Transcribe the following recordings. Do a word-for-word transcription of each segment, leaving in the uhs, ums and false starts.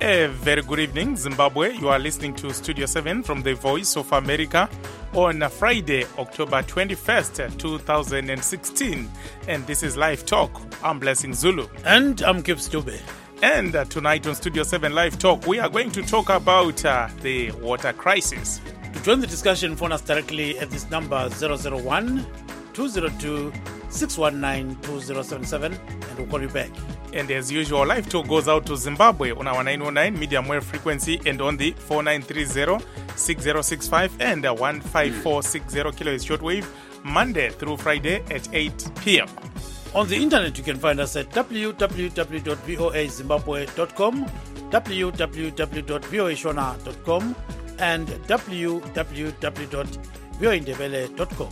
A very good evening, Zimbabwe. You are listening to Studio seven from the Voice of America on Friday, October twenty-first, twenty sixteen. And this is Live Talk. I'm Blessing Zulu. And I'm Gibbs Dube. And uh, tonight on Studio seven Live Talk, we are going to talk about uh, the water crisis. To join the discussion, phone us directly at this number zero zero one, two zero two, six one nine, two zero seven seven, and we'll call you back. And as usual, Live Talk goes out to Zimbabwe on our nine oh nine medium wave frequency and on the four nine three zero, six zero six five and one five four six zero kilohertz shortwave, Monday through Friday at eight p.m. On the internet, you can find us at w w w dot voa zimbabwe dot com, w w w dot voa shona dot com, and w w w dot voa ndebele dot com.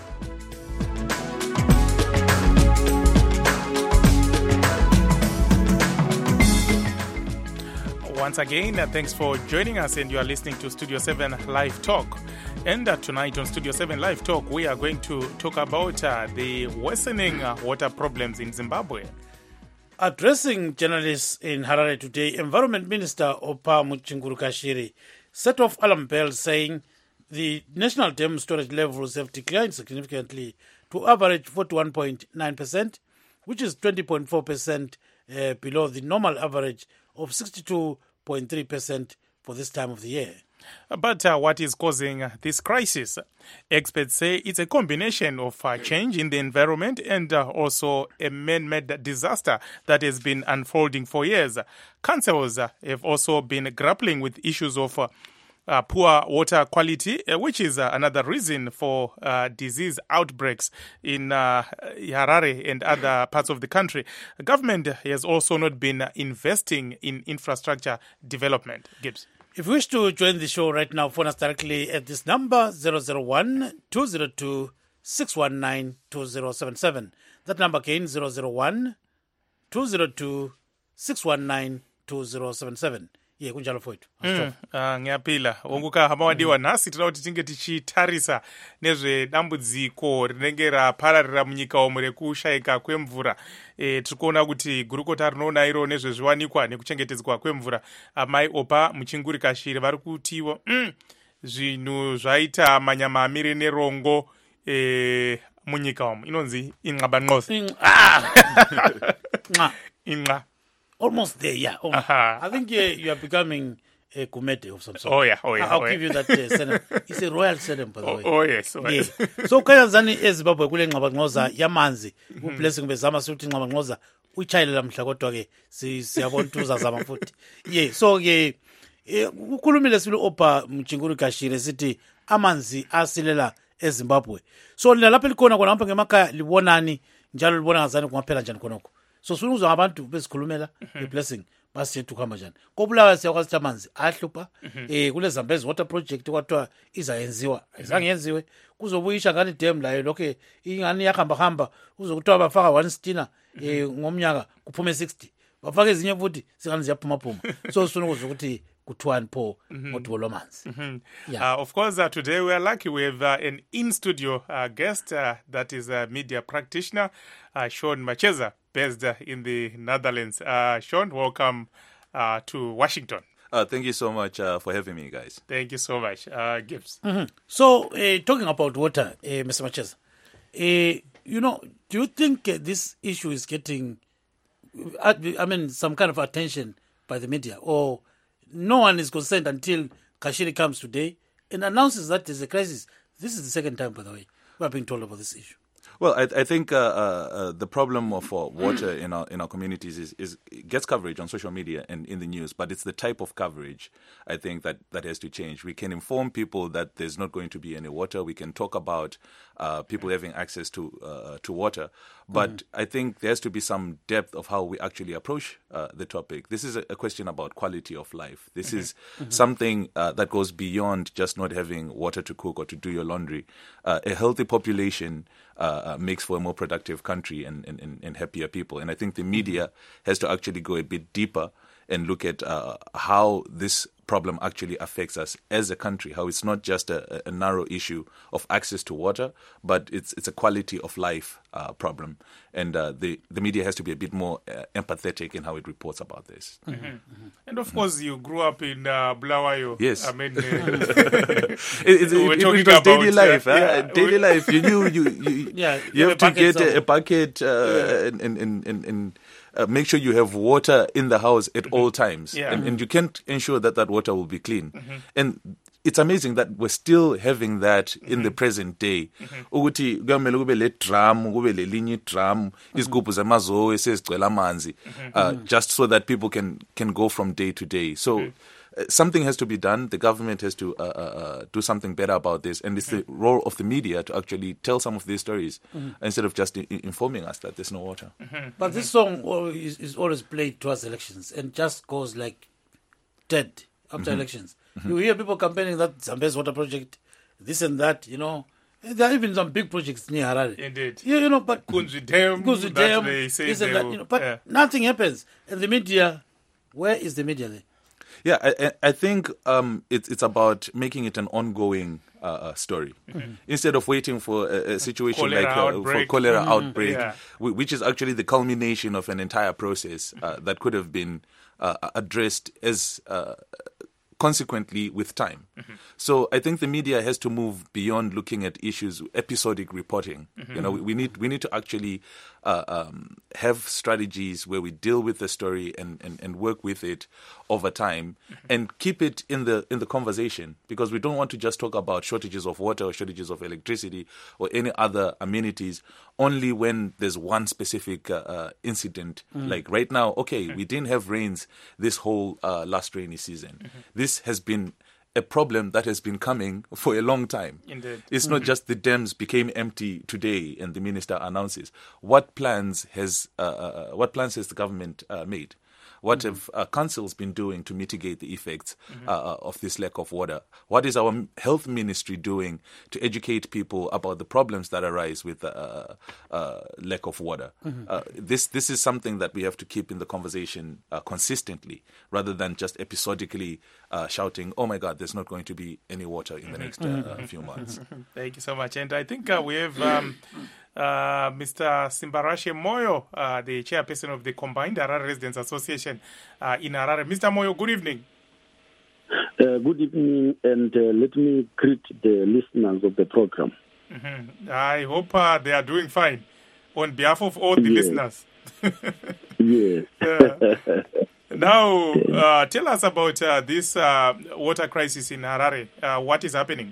Once again, uh, thanks for joining us, and you are listening to Studio seven Live Talk. And uh, tonight on Studio seven Live Talk, we are going to talk about uh, the worsening uh, water problems in Zimbabwe. Addressing journalists in Harare today, Environment Minister Opa Muchinguru Kashiri set off alarm bells saying the national dam storage levels have declined significantly to average forty-one point nine percent, which is twenty point four percent uh, below the normal average of sixty-two point three percent for this time of the year. But uh, what is causing uh, this crisis? Experts say it's a combination of uh, change in the environment and uh, also a man-made disaster that has been unfolding for years. Councils uh, have also been grappling with issues of uh, uh, poor water quality, uh, which is uh, another reason for uh, disease outbreaks in uh, Harare and other parts of the country. The government has also not been investing in infrastructure development. Gibbs. If you wish to join the show right now, phone us directly at this number zero zero one, two zero two, six one nine, two zero seven seven. That number again zero zero one, two zero two, six one nine, two zero seven seven. Ye kunjalo fowethu. Mm, uh, ngiyaphila. Onguka hama wadiwa nasi tinoda kuti tinge tichitarisa nezvedambudziko rinenge rapararira munyika umu rekushayika kwemvura. E, tirikuona kuti gurukota rinoona iro nezvezviwanikwa nekuchengetedzwa kwemvura. Amai Opa Muchinguru Kashiri vari kutiwo mm, zvinhu zvaita manyama amire nerongo e, munyika umu. Inonzi inqabanqosa. Inqa. Inqa. Almost there, yeah. Oh, uh-huh. I think uh, you are becoming a committee of some sort. Oh, yeah, oh, yeah. I'll oh, give yeah. you that uh, surname. It's a royal surname, by the oh, way. Oh, yes. Oh, yes. Yeah. So, kayazani eZimbabwe kule ngqabangqoza yamanzi. Ublessing bezama suthi ngqabangqoza uchayela mhla kodwa ke siyabona tuza zama futhi. Yeah. So ke ukhulumile silo Opa Muchinguru Kashiri sithi amanzi asilela eZimbabwe. So lapha likhona kona ngapha ngemakhaya libonani njalo libona ngazani kungaphela njani khonokho. So sunuzwa abantu bezikhulumela iblessing basithi ukuhamba njani kobulawa siyakwazi amanzi ahlupha eh kule Zambezi water project kwathiwa izayenziwa izange yenziwe kuzobuyisha ngani dam layo lokho ingani yakhamba hamba uzokuthiwa bafaka one stina eh ngomnyaka kuphume sixty bafaka ezinye futhi singani ziyaphuma phuma so sunukuzwa ukuthi kuthiwani pho ngodubo lwamanzi. Yeah. Uh, of course, uh, today we are lucky we have uh, an in-studio uh, guest uh, that is a media practitioner, uh, Sean Macheza, based uh, in the Netherlands. Uh, Sean, welcome uh, to Washington. Uh, thank you so much uh, for having me, guys. Thank you so much, uh, Gibbs. Mm-hmm. So, uh, talking about water, uh, Mister Macheza, uh, you know, do you think uh, this issue is getting, uh, I mean, some kind of attention by the media, or no one is concerned until Kashiri comes today and announces that there's a crisis? This is the second time, by the way, we are being told about this issue. Well, I, I think uh, uh, the problem of uh, water in our in our communities is, is it gets coverage on social media and in the news, but it's the type of coverage I think that, that has to change. We can inform people that there's not going to be any water. We can talk about uh, people having access to uh, to water, but mm-hmm. I think there has to be some depth of how we actually approach uh, the topic. This is a, a question about quality of life. This mm-hmm. is mm-hmm. something uh, that goes beyond just not having water to cook or to do your laundry. Uh, a healthy population Uh, makes for a more productive country and, and, and happier people. And I think the media has to actually go a bit deeper and look at uh, how this problem actually affects us as a country, how it's not just a, a narrow issue of access to water, but it's it's a quality of life uh, problem. And uh, the, the media has to be a bit more uh, empathetic in how it reports about this. Mm-hmm. Mm-hmm. And of course, you grew up in uh, Bulawayo. Yes. I mean, uh, it, it, we're it, talking it was about, daily uh, life. huh? yeah, daily we- life. You knew you you, Yeah, you have a to bucket get a, a somewhere. bucket uh, and and and, and, and uh, make sure you have water in the house at all times, Yeah. and, and you can't ensure that that water will be clean. And it's amazing that we're still having that in the present day. Ukuthi kuyamele kube le drum, kube le linye drum, izigubhu zamazowe sezigcwele amanzi, uh, just so that people can can go from day to day. So. Uh, Something has to be done. The government has to uh, uh, uh, do something better about this, and it's the role of the media to actually tell some of these stories instead of just I- informing us that there's no water. But this song al- is, is always played towards elections and just goes like dead after elections. You hear people campaigning that Zambezi water project, this and that, you know. There are even some big projects near Harare. Indeed. Yeah, you know, but Kunzi Dam, Kunzi that Dam, they say this and they that, will- you know, but yeah. nothing happens. And the media, where is the media there? Yeah, I, I I think um, it's it's about making it an ongoing uh, uh, story instead of waiting for a, a situation Cholera like uh, for outbreak. cholera outbreak, Yeah. whi- which is actually the culmination of an entire process uh, that could have been uh, addressed as. Uh, consequently with time. So I think the media has to move beyond looking at issues, episodic reporting. You know, we, we need we need to actually uh, um, have strategies where we deal with the story and, and, and work with it over time and keep it in the in the conversation, because we don't want to just talk about shortages of water or shortages of electricity or any other amenities only when there's one specific uh, uh, incident. Like right now, okay, we didn't have rains this whole uh, last rainy season. This has been a problem that has been coming for a long time. Indeed. It's not just the dams became empty today and the minister announces. What plans has uh, uh, what plans has the government uh, made? What have uh, councils been doing to mitigate the effects uh, uh, of this lack of water? What is our m- health ministry doing to educate people about the problems that arise with uh, uh, lack of water? Uh, this this is something that we have to keep in the conversation uh, consistently, rather than just episodically uh, shouting, "Oh my God, there's not going to be any water in the next uh, uh, few months." Thank you so much. And I think uh, we have um, uh, Mister Simbarashe Moyo, uh, the chairperson of the Combined Harare Residents Association uh, in Harare. Mister Moyo, good evening. Uh, good evening, and uh, let me greet the listeners of the program. Mhm. I hope uh, they are doing fine on behalf of all the Yes. listeners. Yes. Uh, now, uh, tell us about uh, this uh, water crisis in Harare. Uh, what is happening?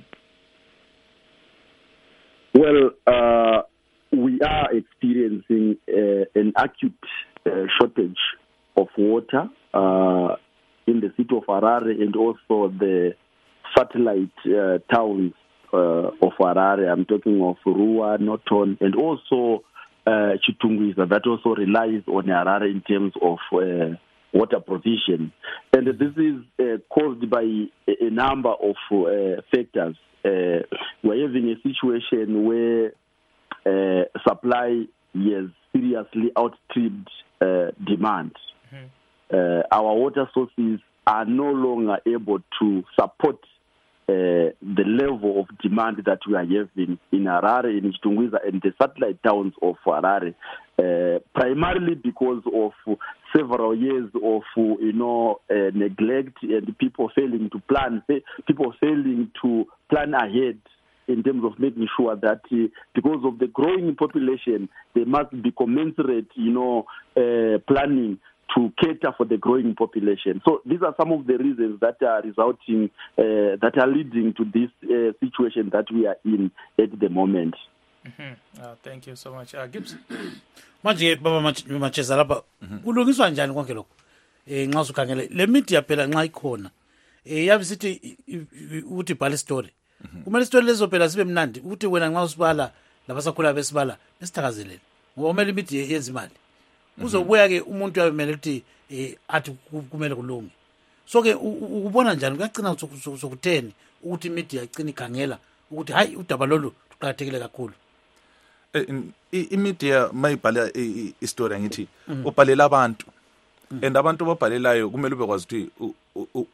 Well, uh, we are experiencing uh, an acute uh, shortage of water uh, in the city of Harare and also the satellite uh, towns uh, of Harare. I'm talking of Rua, Norton, and also uh, Chitungwiza, that also relies on Harare in terms of uh, water provision. And this is uh, caused by a, a number of uh, factors. Uh, we're having a situation where uh, supply has seriously outstripped uh, demand. Uh, our water sources are no longer able to support uh, the level of demand that we are having in Harare, in Chitungwiza, and the satellite towns of Harare, uh, primarily because of several years of, you know, uh, neglect and people failing to plan, people failing to plan ahead in terms of making sure that uh, because of the growing population, there must be commensurate, you know, uh, planning to cater for the growing population. So these are some of the reasons that are resulting, uh, that are leading to this uh, situation that we are in at the moment. Mm-hmm. Uh, thank you so much. Uh, Gibbs? Manje baba Mach- Macheza lapha kulungiswa njani konke lokho? Eh nxa usukhangele le media phela nxa ikhona. Eh yabe sithi i- i- uthi bhala story. Kumele story lezo phela sibe mnandi ukuthi wena nxa usibala labasakhula besibala besithakazelele. Ngoba kumele media yenze imali. Uzobuya ke umuntu uyamele ukuthi eh athi ku- kumele kulunge. So ke u- u- ukubona njani kuyagcina soku- sokutheni ukuthi media igcina ikhangela ukuthi hayi udaba lolu luqhakathekile kakhulu. Eh, in- i- imedia mayibhala i- i- istory angithi ubhalela abantu and abantu babhalelayo kumele ubekwazi ukuthi u- u- u-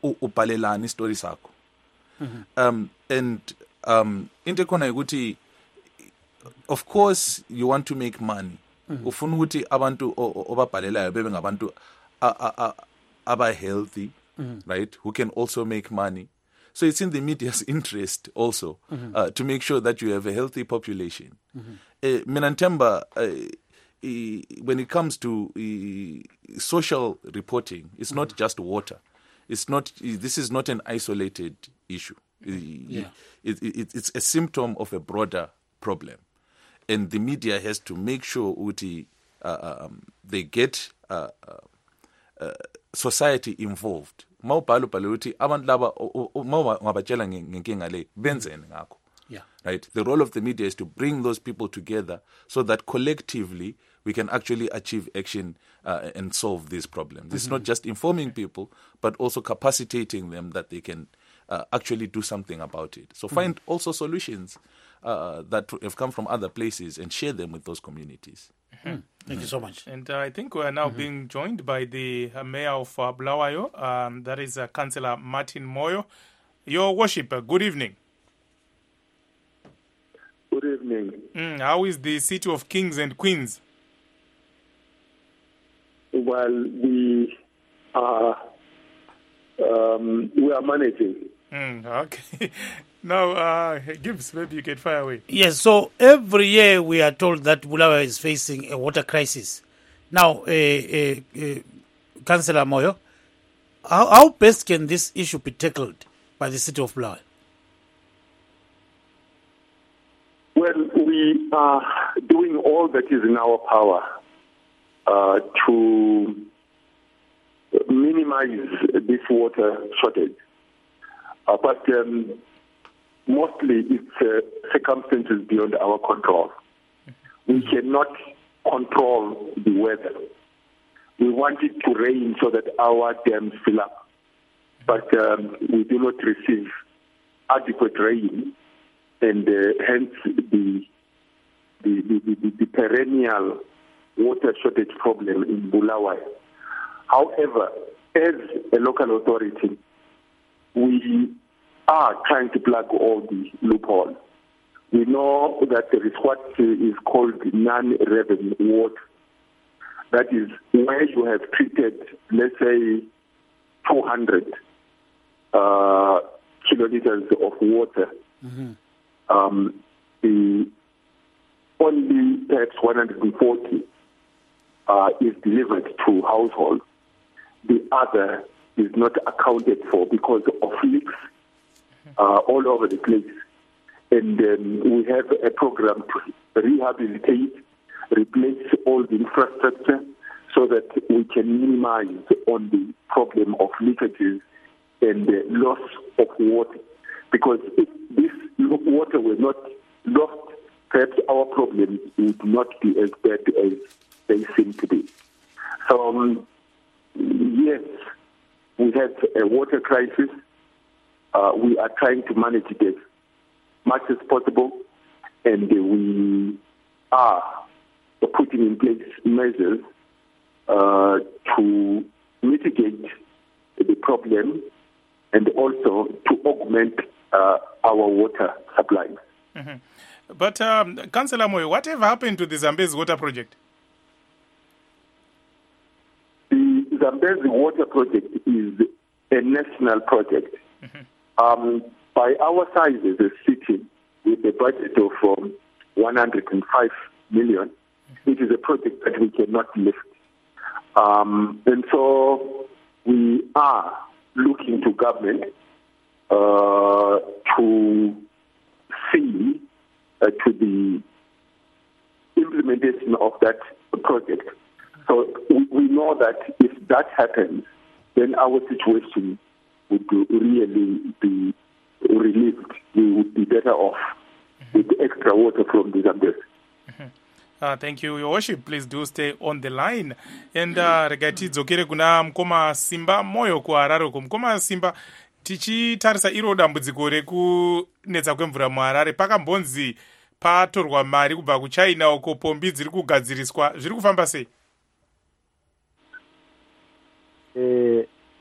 ubhalelani story sakho. Um, and um, into khona ukuthi, of course you want to make money. Ufuna ukuthi abantu obabhalelayo bebe ngabantu aba healthy, right? Who can also make money. So it's in the media's interest also mm-hmm. uh, to make sure that you have a healthy population. Mina nthemba when it comes to uh, social reporting, it's mm-hmm. not just water. It's not. This is not an isolated issue. Yeah. It, it, it's a symptom of a broader problem, and the media has to make sure Uti uh, um, they get uh, uh, uh, society involved. Mawubhala ubhala ukuthi abantu laba mawabatshela ngenkinga le benzeni ngakho. Yeah. Right. The role of the media is to bring those people together so that collectively we can actually achieve action uh, and solve these problems. Mm-hmm. It's not just informing people, but also capacitating them that they can uh, actually do something about it. So find mm-hmm. also solutions uh, that have come from other places and share them with those communities. Mm-hmm. Thank mm-hmm. you so much. And uh, I think we are now mm-hmm. being joined by the uh, mayor of uh, Bulawayo, um, that is uh, Councillor Martin Moyo. Your worship, uh, good evening. Good evening. Mm, how is the city of kings and queens? Well, we are um, we are managing. Mm, okay. Now, uh, Gibbs, maybe you can fire away. Yes. So every year we are told that Bulawayo is facing a water crisis. Now, uh, uh, uh, Councillor Moyo, how, how best can this issue be tackled by the city of Bulawayo? Well, we are doing all that is in our power uh, to minimize this water shortage. Uh, but um, mostly it's uh, circumstances beyond our control. We cannot control the weather. We want it to rain so that our dams fill up. But um, we do not receive adequate rain. And uh, hence the the, the, the the perennial water shortage problem in Bulawayo. However, as a local authority, we are trying to plug all the loopholes. We know that there is what is called non-revenue water. That is where you have treated, let's say, two hundred uh, kiloliters of water. Mm-hmm. Um, the only perhaps one hundred forty uh, is delivered to households. The other is not accounted for because of leaks uh, all over the place. And um, we have a program to rehabilitate, replace all the infrastructure so that we can minimize on the problem of leakages and the loss of water. Because if this water was not lost, perhaps our problems would not be as bad as they seem to be. So, um, yes, we have a water crisis. Uh, we are trying to manage it as much as possible, and uh, we are putting in place measures uh, to mitigate the problem and also to augment uh, our water supply. Mm-hmm. But, um, Councillor Moyo, whatever happened to the Zambezi water project? The Zambezi water project is a national project. Mm-hmm. Um, by our size as a city, with a budget of um, one hundred five million, mm-hmm. it is a project that we cannot lift. Um, and so we are looking to government uh, to see uh, to the implementation of that project. So we, we know that if that happens, then our situation would really be relieved. We would be better off mm-hmm. with extra water from the Zambezi. Mm-hmm. Uh, thank you, Your Worship. Please do stay on the line. And uh, regati dzokere kuna mkoma Simba Moyo ku Harare ku mkoma Simba tichitarisa iro dambudziko rekunetsa kwemvura muHarare pakambonzi patorwa mari kubva kuChina uko pombi dziri kugadziriswa zviri kufamba sei? Eh,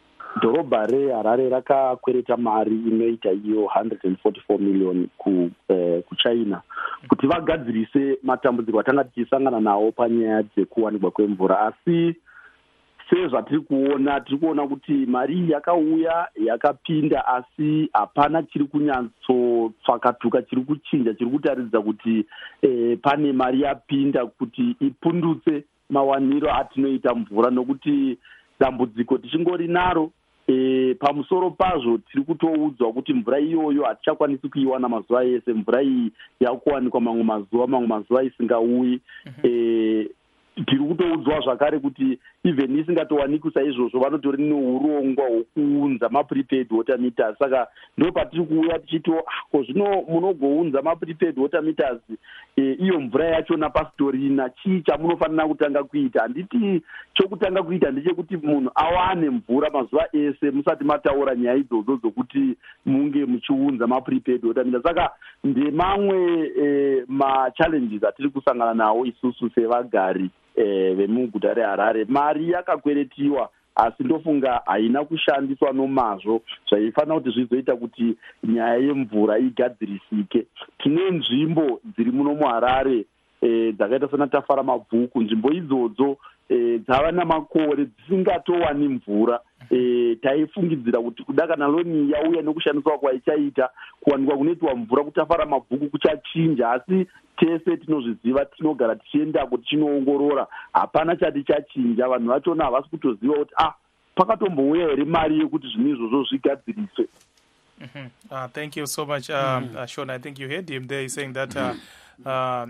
dhorobha reharare rakakwereta mari inoita iyo one hundred forty-four million ku, eh, kuchina kuti vagadzirise matambudziko atanga tichisangana nawo panyaya dzekuwanikwa kwemvura. Asi sezvatiri kuona tiri kuona kuti mari iyi yakauya yakapinda, asi hapana chiri kunyatsotsvakatuka, chiri kuchinja, chiri kutaridza kuti eh, pane mari yapinda kuti ipundutse mawaniro atinoita mvura, nokuti dambudziko tichingori naro e, pamusoro pazvo tiri kutoudzwa kuti mvura iyoyo hatichakwanisi kuiwana mazuva ese. Mvura iyi yakuwanikwa mamwe mazuva mamwe mazuva isingauyi. e, tiri kutoudzwa zvakare kuti even isingatowanikwi saizvozvo vanotori neurongwa hwokuunza maprepaid water meters. Saka ndo patiri kuuya tichito ko zvino munogounza maprepaid water meters, e, iyo mvura yachona pasitorina, chii chamunofanira kutanga kuita? Handiti chokutanga kuita ndechekuti munhu awane mvura mazuva ese musati mataura nyaya idzodzo dzokuti munge muchiunza maprepaid water meters. Saka ndemamwe e, machallenges atiri kusangana nawo isusu sevagari e, vemuguta reHarare. Mari yakakweretiwa, asi ndofunga haina kushandiswa nomazvo zvaifanira kuti zvizoita kuti nyaya yemvura igadzirisike. Tine nzvimbo dziri muno muHarare e, dzakaita sana Tafara Mabvuku. Nzvimbo idzodzo e, dzava namakore dzisingatowani mvura. E, taifungidzira kuti kuda kana loni yauya nekushandiswa kwaichaita kuwanikwa kunoitwa mvura kutafara Mabvuku kuchachinja, asi tese tinozviziva, tinogara tichiendako tichinoongorora, hapana chati chachinja. Vanhu vachona havasi kutoziva kuti ah pakatombouya here mari yekuti zvinhu izvozvo zvigadziriswe. Mm-hmm. Uh, thank you so much, um, mm-hmm. uh, Sean. I think you heard him there saying that uh, uh,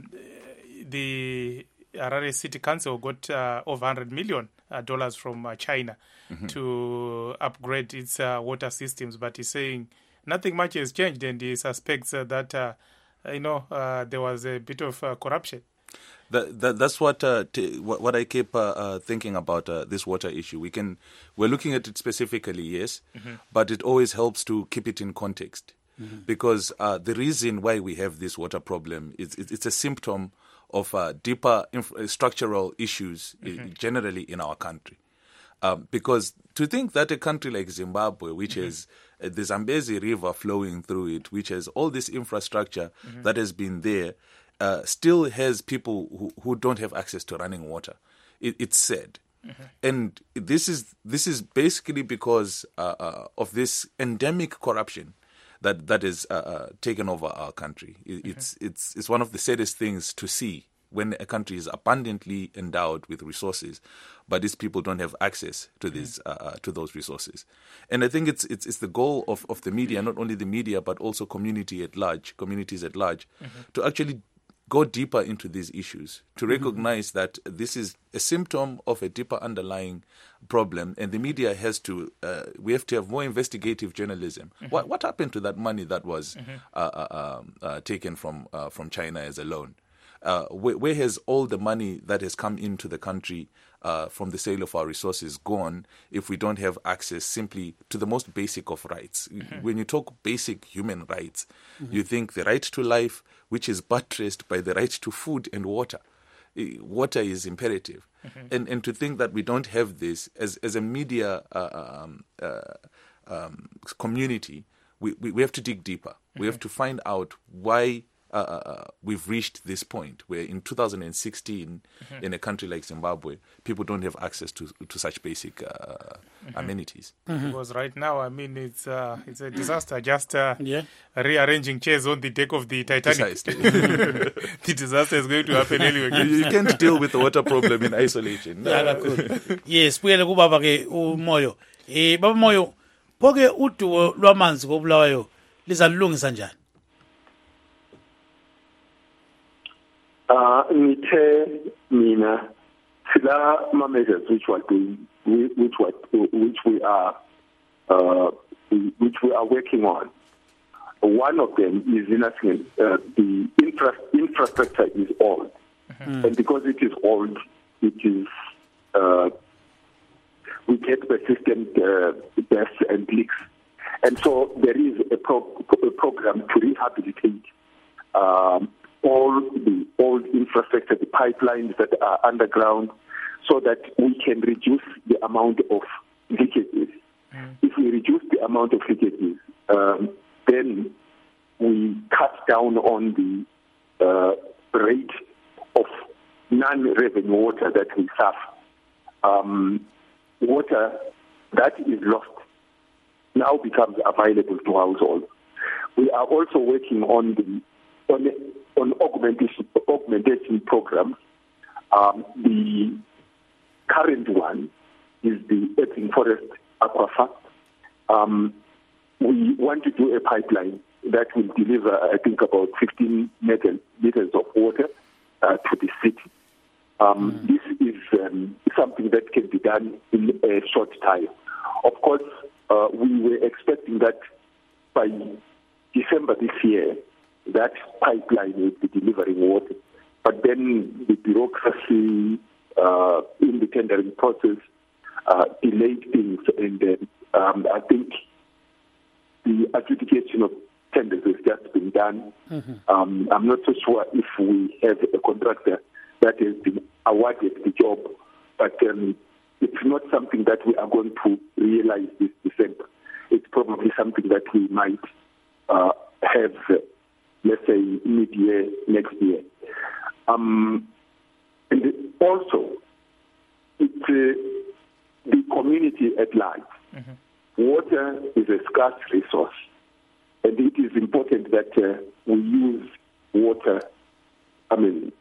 the Harare City Council got uh, over one hundred million dollars from uh, China mm-hmm. to upgrade its uh, water systems, but he's saying nothing much has changed, and he suspects uh, that uh, you know uh, there was a bit of uh, corruption. That, that, that's what, uh, t- what what I keep uh, uh, thinking about uh, this water issue. We can we're looking at it specifically, yes, mm-hmm. but it always helps to keep it in context mm-hmm. because uh, the reason why we have this water problem is it's, it's a symptom of uh, deeper inf- structural issues mm-hmm. I- generally in our country. Um, because to think that a country like Zimbabwe, which mm-hmm. has uh, the Zambezi River flowing through it, which has all this infrastructure mm-hmm. that has been there, uh, still has people who, who don't have access to running water. It, it's sad. Mm-hmm. And this is this is basically because uh, uh, of this endemic corruption that that is uh, uh, taken over our country. It, mm-hmm. It's it's it's one of the saddest things to see when a country is abundantly endowed with resources, but these people don't have access to these mm-hmm. uh, to those resources. And I think it's it's it's the goal of, of the media, not only the media but also community at large, communities at large, mm-hmm. to actually go deeper into these issues, to recognize mm-hmm. that this is a symptom of a deeper underlying problem, and the media has to, uh, we have to have more investigative journalism. Mm-hmm. What what happened to that money that was mm-hmm. uh, uh, um, uh, taken from uh, from China as a loan? Uh, where, where has all the money that has come into the country uh, from the sale of our resources gone if we don't have access simply to the most basic of rights? Mm-hmm. When you talk basic human rights, mm-hmm. you think the right to life, which is buttressed by the right to food and water. Water is imperative. Mm-hmm. And and to think that we don't have this as, as a media uh, um, uh, um, community, we, we, we have to dig deeper. Mm-hmm. We have to find out why Uh, uh, we've reached this point where in two thousand sixteen, mm-hmm. in a country like Zimbabwe, people don't have access to to such basic uh, mm-hmm. amenities. Mm-hmm. Because right now, I mean, it's uh, it's a disaster. Just uh, yeah. rearranging chairs on the deck of the Titanic. The disaster is going to happen anyway. You, you can't deal with the water problem in isolation. No. Yes, buyele kubaba ke uMoyo. Eh baba Moyo, phoke uduwo lwamanzi kobulawayo lizalungisa njani? Uh, ngithe mina sila ma measures which we are doing, which we which we are uh, which we are working on. One of them is in uh, the infra- infrastructure is old, mm-hmm. and because it is old, it is uh, we get persistent uh, deaths and leaks, and so there is a, pro- a program to rehabilitate. Um, all the old infrastructure, the pipelines that are underground, so that we can reduce the amount of leakages Mm. If we reduce the amount of leakages, um, then we cut down on the uh, rate of non-revenue water that we suffer. Um, water that is lost now becomes available to households. We are also working on the on, on augmentation augmentation programs. Um, the current one is the Epping Forest Aquifer. Um, we want to do a pipeline that will deliver, I think, about fifteen meters of water uh, to the city. Um, mm. This is um, something that can be done in a short time. Of course, uh, we were expecting that by December this year, that pipeline will be delivering water. But then the bureaucracy uh, in the tendering process uh, delayed things, and then um, I think the adjudication of tenders has just been done. Mm-hmm. Um, I'm not so sure if we have a contractor that has been awarded the job, but um, it's not something that we are going to realize this December. It's probably something that we might uh, have, uh, let's say, mid-year next year. Um, and also, it's uh, the community at large. Mm-hmm. Water is a scarce resource, and it is important that uh, we use water, I mean,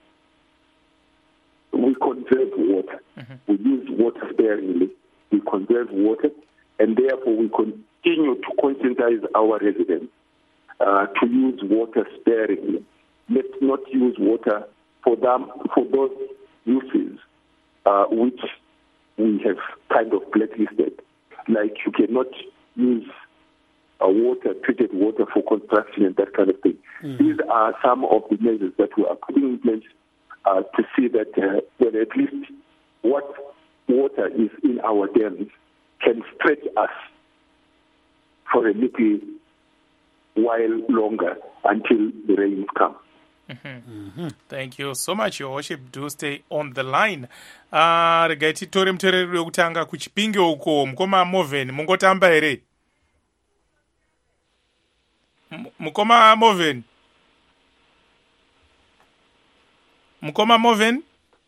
we conserve water. Mm-hmm. We use water sparingly. We conserve water, and therefore we continue to conscientize our residents uh, to use water sparingly. Let's not use water for them for those uses uh, which we have kind of blacklisted. Like you cannot use uh, water, treated water for construction and that kind of thing. Mm-hmm. These are some of the measures that we are putting in place uh, to see that uh, well, at least what water is in our dams can stretch us for a little while longer until the rains come. Mm-hmm. Mm-hmm. Thank you so much, Your Worship. Do stay on the line. Uh, regai titore mutereri wekutanga kuchipinge uko mukoma Moven mungotamba here. Mukoma Moven. Mukoma Moven.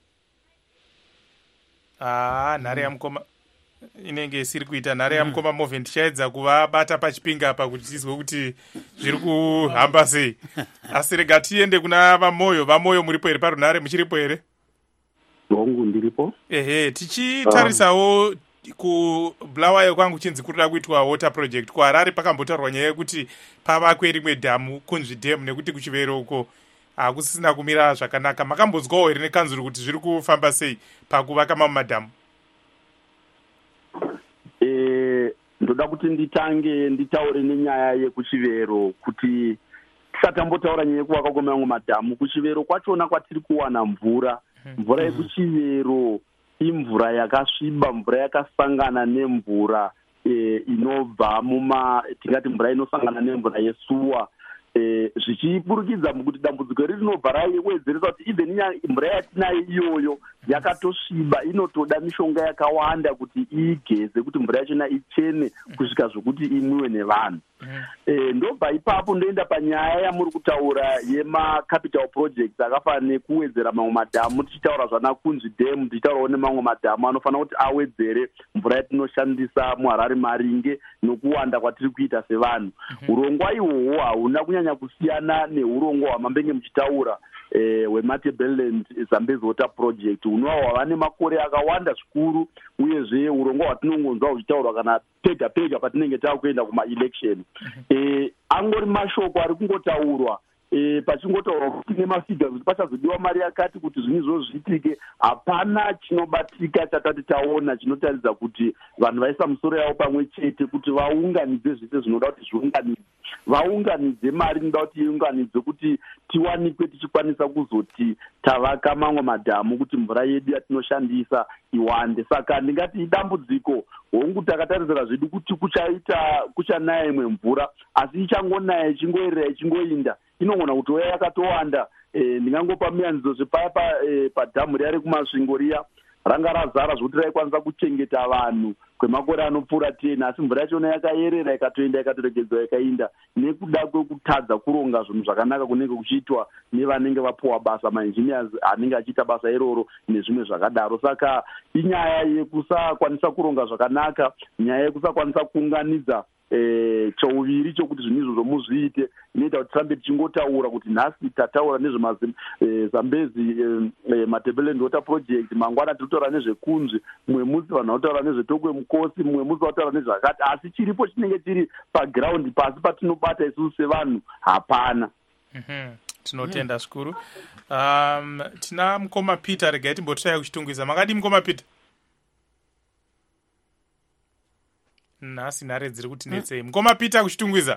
Ah, nhare ya mukoma inenge isiri kuita nhare ya mukoma Moven tichaedza kuvabata pachipinga apa kuti tizwe kuti zviri kuhamba sei. Asi rega tiende kuna vamoyo. Vamoyo muripo here parunhare, muchiripo here? Hongu ndiripo. Ehe, tichitarisawo um. kubulawayo kwangu chinzi kurida kuitwa water project kuHarare pakambotaurwa nyaya yekuti pavakwe rimwe dhamu kunzvi dam nekuti kuchivero uko hakusisina kumira zvakanaka. Makambonzwawo here nekanzuro kuti zviri kufamba sei pakuvaka mamwe madhamu? Eh, ndoda kuti nditange nditaure nenyaya yekuchivero kuti tisatambotaura nyaya yekuvaka kwemamwe madhamu. Kuchivero kwachona kwatiri kuwana mvura, mvura yekuchivero imvura yakasviba, mvura yakasangana nemvura e, inobva muma, tingati mvura inosangana nemvura yesuwa, e, zvichiburikidza mukuti dambudziko riri rinobva raiwedzeresa kuti even mvura yatinayo iyoyo yakatosviba, inotoda mishonga yakawanda kuti igeze, kuti mvura yachona ichene kusvika zvokuti imwiwe nevanhu. E, ndobva ipapo ndoenda panyaya yamuri kutaura yemacapital projects akafanana nekuwedzera mamwe madhamu. Tichitaura zvana Kunzvi dam, tichitaurawo nemamwe madhamu anofanira kuti awedzere mvura yatinoshandisa muHarare Maringe nokuwanda kwatiri kuita sevanhu. Urongwa ihwohwo hauna kunyanya kusiyana neurongwa hwamambenge muchitaura eh, hweMatabeleland Zambezi Water Project hunova hwava nemakore akawanda zvikuru, uyezve urongwa hwatinongonzwa huchitaurwa kana pega pega patinenge takuenda kuma-election. Eh, angori mashoko ari kungotaurwa eh, pachingotaurwa kuti nemafigures kuti pachazodiwa mari yakati kuti zvinhu izvozvo zviitike. Hapana chinobatika chatati taona chinotaridza kuti vanhu vaisa musoro yavo pamwe chete kuti vaunganidze zvese zvinoda kuti zviunganidze, vaunganidze mari inoda kuti iunganidze kuti tiwanikwe tichikwanisa kuzoti tavaka mamwe madhamu kuti mvura yedu yatinoshandisa iwande. Saka ndingati idambudziko hongu takatarisira zvedu kuti kuchaita kuchanaya imwe mvura, asi ichangonaya ichingoerera ichingoinda inogona kutouya yakatowanda. E, ndingangopa miyanzidzo zvepaya padhamu riya rekumasvingo riya ranga razara zvokuti raikwanisa kuchengeta vanhu kwemakore anopfuura ten, asi mvura yachona yakayerera ikatoenda ikatoregedzwa ikainda nekuda kwekutadza kuronga zvinhu zvakanaka kunenge kuchiitwa nevanenge vapuwa basa, maengineers anenge achiita basa iroro nezvimwe zvakadaro. Saka inyaya yekusakwanisa kuronga zvakanaka, nyaya yekusakwanisa kuunganidza Eh, chouviri chokuti zvinhu izvozvo muzviite, inoita kuti tirambe tichingotaura kuti nhasi tataura nezvemazambezi eh, eh, Matabeleland Water Project, mangwana tinotaura nezvekunzvi, mumwe musi vanhu vanotaura nezvetokwe mukosi, mumwe musi vanotaura nezvakati, asi chiripo chinenge chiri paground pasi patinobata isusu sevanhu hapana. Mm-hmm. Tinotenda zvikuru. Um, tina mukoma Peter, regai timbotoshaya kuchitungwiza. Makadi mukoma Peter? Nhasi nhare dziri kutinetsei. Hmm. Mukoma Peter kuchitungwiza.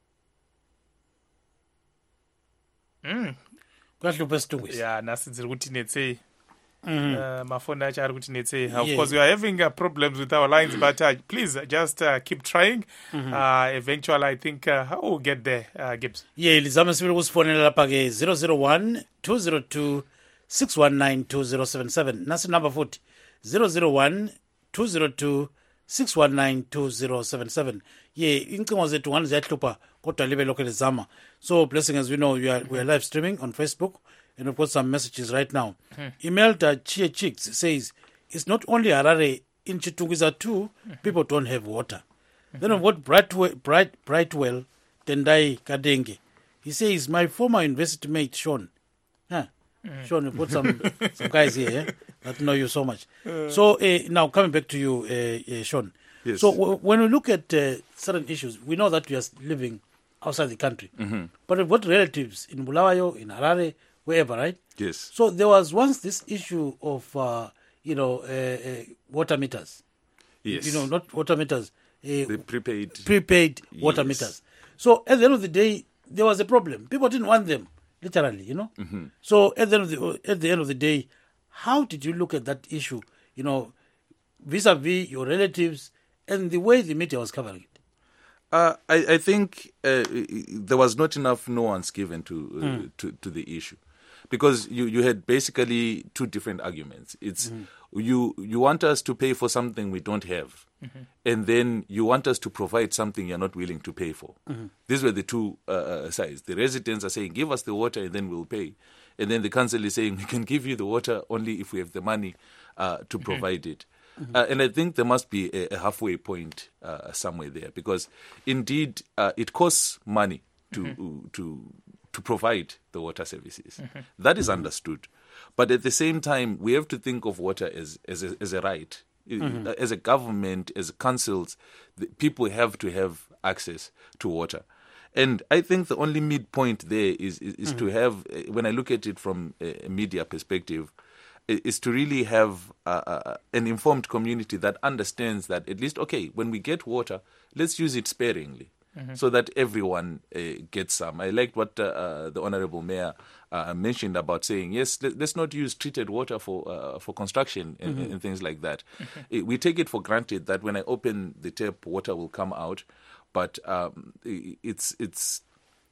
Mm. Kwahlupa situngwiza. Yeah, nhasi dziri kutinetsei. Mm. Uh, mafoni acho ari kutinetsei. Of yeah. course we are having uh, problems with our lines, but uh, please uh, just uh, keep trying. Mm-hmm. Uh, eventually I think uh, we'll get there, uh, Gibbs. Yeah, lizama sibili kusifonela lapha ke zero zero one two zero two six one nine two zero seven seven. Nasi number futhi zero zero one two zero two six one nine two zero seven seven. Yeah, incingo zethu ngani ziyahlupa kodwa libe lokho lizama. So blessing, as we know, we are we are live streaming on Facebook, and we've got some messages right now. Hmm. Imelda Chia Chicks says it's not only Harare, in Chitungwiza too, mm-hmm. people don't have water. Mm-hmm. Then we've got Brightwell, Bright, Brightwell Tendai Kadenge. He says my former university mate Sean. Huh. Mm. Sean, we've got some some guys here eh, that know you so much. Uh, so uh, now coming back to you, uh, uh, Sean. Yes. So w- when we look at uh, certain issues, we know that we are living outside the country, mm-hmm. but we've got relatives in Bulawayo, in Harare, wherever, right? Yes. So there was once this issue of uh, you know uh, uh, water meters. Yes. You know, not water meters. Uh, the prepaid. Prepaid yes. water meters. So at the end of the day, there was a problem. People didn't want them. Literally, you know. Mm-hmm. So at the end of the at the end of the day, how did you look at that issue? You know, vis-a-vis your relatives and the way the media was covering it. Uh, I, I think uh, there was not enough nuance given to uh, mm. to, to the issue, because you, you had basically two different arguments. It's mm. you you want us to pay for something we don't have, mm-hmm. and then you want us to provide something you're not willing to pay for. Mm-hmm. These were the two uh, sides. The residents are saying, give us the water and then we'll pay. And then the council is saying, we can give you the water only if we have the money uh, to mm-hmm. provide it. Mm-hmm. Uh, and I think there must be a, a halfway point uh, somewhere there, because indeed uh, it costs money to mm-hmm. to to provide the water services. Mm-hmm. That is understood. But at the same time, we have to think of water as as a, as a right. Mm-hmm. As a government, as councils, the people have to have access to water. And I think the only midpoint there is is, is mm-hmm. to have, when I look at it from a media perspective, is to really have uh, uh, an informed community that understands that at least, okay, when we get water, let's use it sparingly. Mm-hmm. So that everyone uh, gets some. I liked what uh, uh, the Honorable Mayor uh, mentioned about saying, yes, let, let's not use treated water for uh, for construction and, mm-hmm. and things like that. Mm-hmm. We take it for granted that when I open the tap, water will come out, but um, it's it's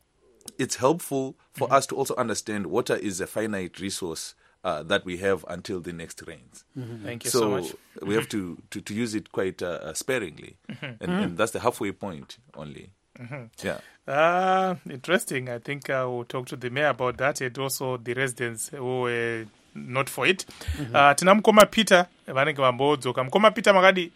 it's helpful for mm-hmm. us to also understand water is a finite resource Uh, that we have until the next rains. Mm-hmm. Thank you so, so much. we have to, to, to use it quite uh, sparingly. Mm-hmm. And, mm-hmm. and that's the halfway point only. Mm-hmm. Yeah. Uh, interesting. I think uh, we'll talk to the mayor about that, and also the residents who were not for it. Mm-hmm. Uh, tina mukoma Peter, vanenge vambodzoka. Mukoma Peter makadi?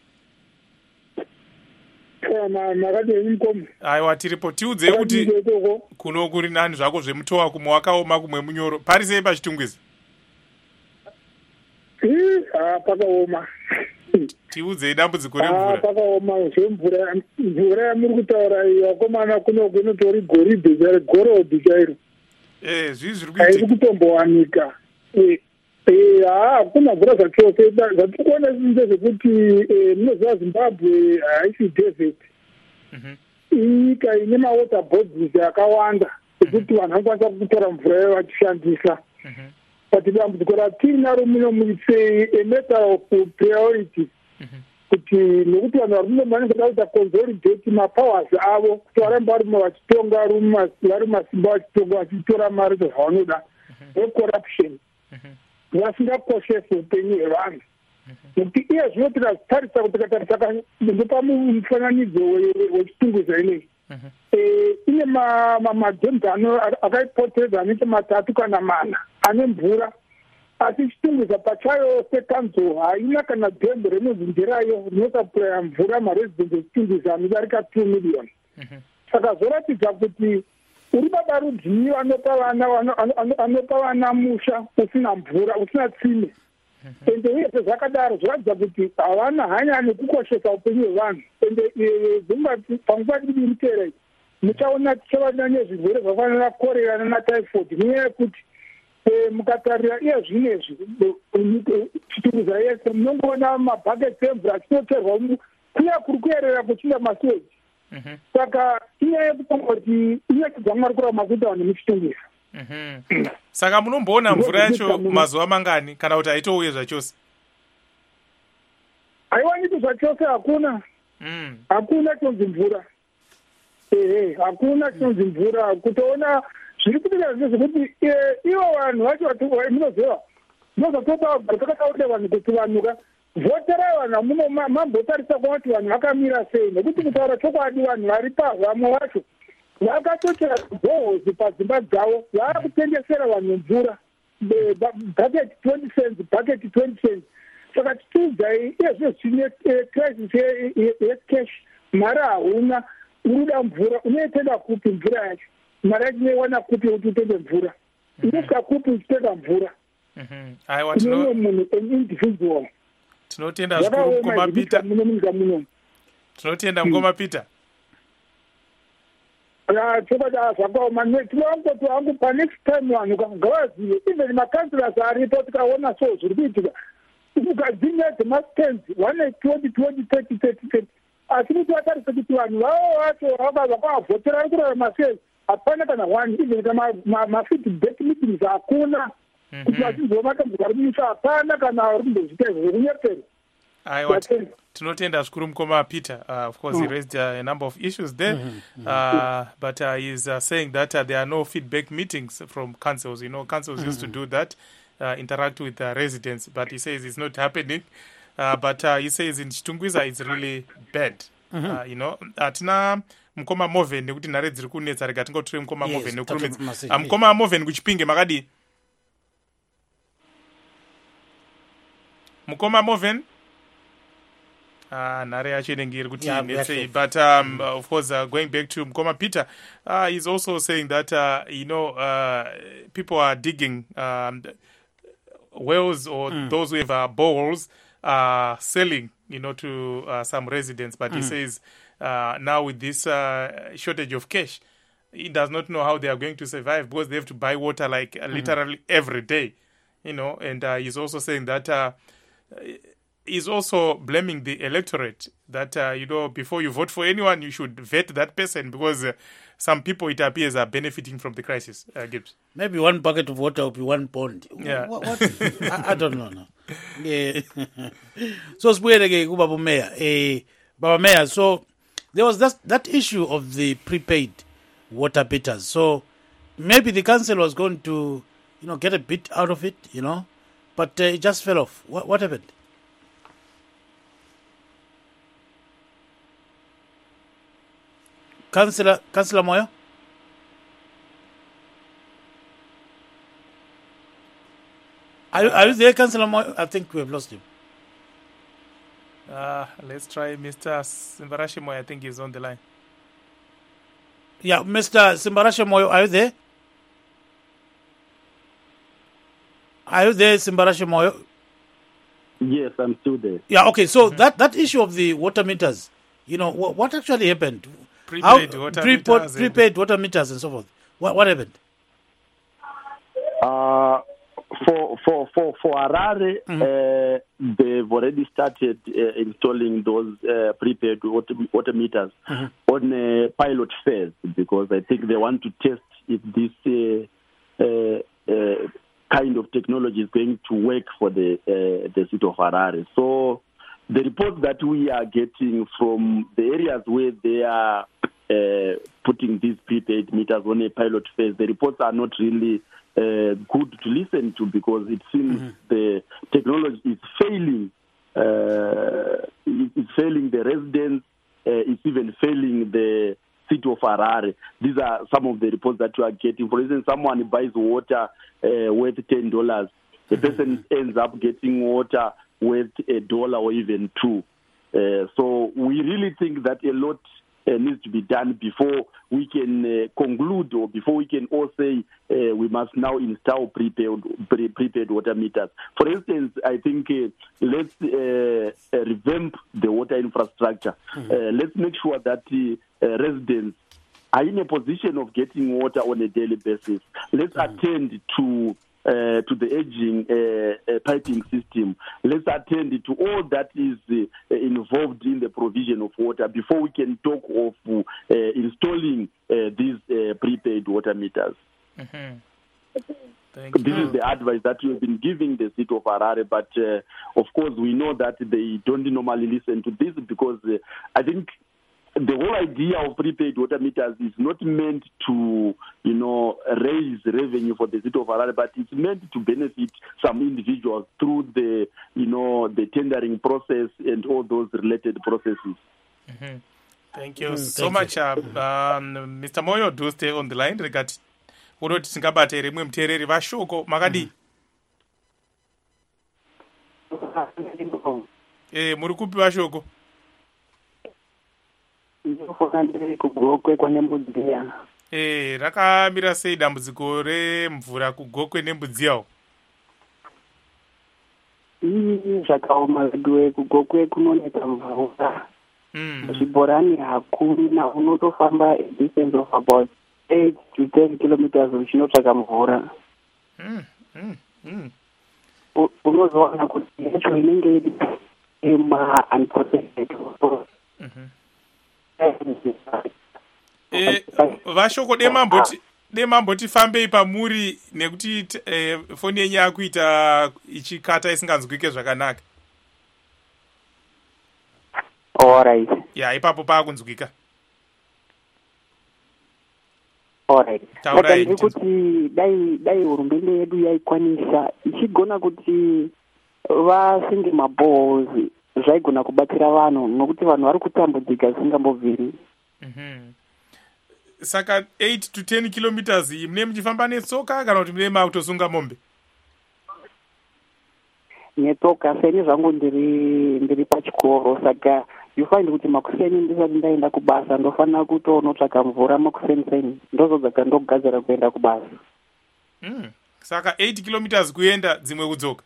Aiwa, tiripo tiudze kuti kuno kuri nani zvako zvemutowa kumwe wakaoma kumwe munyoro. Pari sei pachitungwiza? Pakaoma. Tiudzei dambudziko remvura. Pakaoma zvemvura. Mvura yamuri kutaura iyo wakomana kuno kunotori goridhe chari gorodhi chairo. Eh, zvii zviri kuitika. Haisi kutombowanika. Eh, eh, hakuna mvura zvachose. Zvatikuona zvinze zvekuti munoziva Zimbabwe haisi desert. Inyika ine mawater bodies akawanda ekuti vanhu vanokwanisa kutora mvura vachishandisa. But dambudziko ratinaro muno muitsei a matter of priority, kuti nekuti vanhu vari muno vanenge vakuita consolidate mapowers avo kuti varambe vari vachitonga vari masimba vachitonga vachitora mari zvavanoda, necorruption vasingakoshesi upenyu hwevanhu. nekuti iye zvino tikatarisa kuti tikatarisa ndopa mufananidzo wechitungwiza inei ine madhemzi akaipoteredza anenge matatu kana mana ane mvura, asi chitungwiza pachayo sekanzo haina kana dhembe rinozinjirayo rinosapuraya mvura maresidhensi echitungwiza anodarika two million. Saka zvoratidza kuti uri baba rudzivi anopa vana anopa vana musha usina mvura usina tsime, ende uye sezvakadaro zvoratidza kuti havana hanya nekukoshesa upenyu hwevanhu. Ende panguva dibiri teerei muchaona tichava nezvirwere zvakafanana korera nanatyphoid nenyaya yekuti mukatarira iye zvinezvi chitungwiza yese munongoona mabhaketi emvura achinocherwa kuya kuri kuyerera kuchinda masiweji. Saka inyaya yekutanga kuti inyatidza mwari kurama kuita vanhu muchitungwiza. Saka munomboona mvura yacho mazuva mangani kana kuti haitouye zvachose? Haiwaniki zvachose, hakuna hakuna chinonzi mvura. Ehe, hakuna chinonzi mvura. Kutoona zviri kuita zvekuti ivo vanhu vacho munoziva ndozvatopa takataurira vanhu kuti vanhu ka voterai vanhu muno mambotarisa kuona kuti vanhu vakamira sei, nekuti kutaura chokwadi vanhu vari pavamwe vacho vakatochera bhohozi padzimba dzavo vava kutengesera vanhu mvura bhaketi twenty cents bhaketi twenty cents. Saka titiudzai iye zvino zvine crisis yecash, mari hauna, unoda mvura, unoitenga kupi mvura yacho? Mari yacho unoiwana kupi kuti utenge mvura? Unosvika kupi uchitenga mvura? Unoiwe munhu an individual. Tinotenda zvikuru mukoma Peter. Tinotenda mukoma Peter. Ya chokwadi zvakaoma. Tinongoti hangu pa next time vanhu ngavazive, even makanselors aripo tikaona so zviri kuitika ukadzinya dzemastenzi one twenty twenty thirty thirty thirty, asi kuti vatarisa kuti vanhu vavo vacho vakavhotera vari kurarama sei, hapana kana one, even kana mafeedback meetings hakuna kuti vachizova matambudziko ari munyika, hapana kana uri kumbozvita izvo zvokunyepera. Aiwa, tinotenda zvikuru mukoma Peter. Uh, of course, he raised uh, a number of issues there, mm-hmm. uh, but uh, he's uh, saying that uh, there are no feedback meetings from councils. You know, councils mm-hmm. used to do that, uh, interact with uh, residents, but he says it's not happening. Uh, but uh, he says in Chitungwiza it's really bad. Mm-hmm. Uh, you know, atina mukoma Moven nekuti nhare dziri kunetsa rega tingoture mukoma Moven nekurumidza. Mukoma Moven kuchipinge makadi. Mukoma Moven. Ah, nhare yacho inenge iri kuti inetsei. But um, mm. of course, uh, going back to Mukoma Peter, uh, he's also saying that uh, you know uh, people are digging um, wells or mm. those who have uh, boreholes are selling, you know, to uh, some residents. But mm. he says uh, now with this uh, shortage of cash, he does not know how they are going to survive because they have to buy water like uh, literally mm. every day, you know. And uh, he's also saying that. Uh, Is also blaming the electorate that, uh, you know, before you vote for anyone, you should vet that person because uh, some people, it appears, are benefiting from the crisis. Uh, Gibbs. Maybe one bucket of water will be one pond. Yeah. What? what? I, I don't know now. Yeah. So, Baba Mayor, eh, Baba Mayor, so there was that, that issue of the prepaid water meters. So maybe the council was going to, you know, get a bit out of it, you know, but uh, it just fell off. What, what happened? Councillor, Councillor Moyo? Are, are you there, Councillor Moyo? I think we have lost him. Uh, let's try Mister Simbarashe Moyo. I think he's on the line. Yeah, Mister Simbarashe Moyo, are you there? Are you there, Simbarashe Moyo? Yes, I'm still there. Yeah, okay. So mm-hmm. that, that issue of the water meters, you know, what, what actually happened? Prepaid, How, water, pre- meters prepaid water meters and so forth. What, what happened? Uh, for for for for Harare, mm-hmm. uh, they've already started uh, installing those uh, prepaid water, water meters mm-hmm. on a pilot phase because I think they want to test if this uh, uh, uh, kind of technology is going to work for the uh, the city of Harare. So the reports that we are getting from the areas where they are uh, putting these prepaid meters on a pilot phase, the reports are not really uh, good to listen to because it seems mm-hmm. the technology is failing failing the residents, uh, it's even failing the city of Harare. These are some of the reports that you are getting. For instance, someone buys water uh, worth ten dollars. The person ends up getting water worth a dollar or even two. Uh, so we really think that a lot uh, needs to be done before we can uh, conclude, or before we can all say uh, we must now install prepaid pre- prepaid water meters. For instance, I think uh, let's uh, uh, revamp the water infrastructure. Mm-hmm. Uh, let's make sure that uh, uh, residents are in a position of getting water on a daily basis. Let's mm-hmm. attend to Uh, to the aging uh, uh, piping system. Let's attend to all that is uh, involved in the provision of water before we can talk of uh, installing uh, these uh, prepaid water meters. Mm-hmm. Thank this you. is the advice that we've been giving the city of Harare, but uh, of course we know that they don't normally listen to this, because uh, I think the whole idea of prepaid water meters is not meant to, you know, raise revenue for the city of Harare, but it's meant to benefit some individuals through the, you know, the tendering process and all those related processes. Mm-hmm. Thank you Mm, so thank much, uh, um, Mister Moyo. Do stay on the line. Regarding unoti tingabate rimwe muteereri vashoko makadi. Eh, muri kupi vashoko? Ndinofona ndiri kuGokwe kwaNembudziya. Eh, rakamira sei dambudziko remvura kuGokwe neMbudziyawo? Ii zvakaoma veduwe kuGokwe kunonetsa mvura. Mm. Zvibhorani hakuna, unotofamba a distance of about eight to ten kilometers uchinotsvaka mvura. Mm. Mm. Mm. Unozoona kuti yacho inenge iri ema unprotected. Mhm. Eh, vashoko demamboti fambei pamuri nekuti eh, foni yenyu yakuita ichikata isinganzwike zvakanaka. Alright. Ya, ipapo paakunzwika. Alright. Taurai. Ndiri kuti dai dai hurumende yedu yaikwanisa ichigona kuti vasinge mabohozi zvaigona kubatsira vanhu, nokuti vanhu vari kutambudzika zvisingambobviri. Mhm. Saka eight to ten kilometers iyi mune muchifamba netsoka kana kuti mune makutosunga mombe? Netsoka, seni zvangu ndiri ndiri pachikoro, saka you find kuti makuseni ndisati ndaenda kubasa ndofanira kutonotsvaka mvura makuseni seni ndozodzoka ndogadzira kuenda kubasa. Mm. Saka eight kilometers kuenda, dzimwe kudzoka.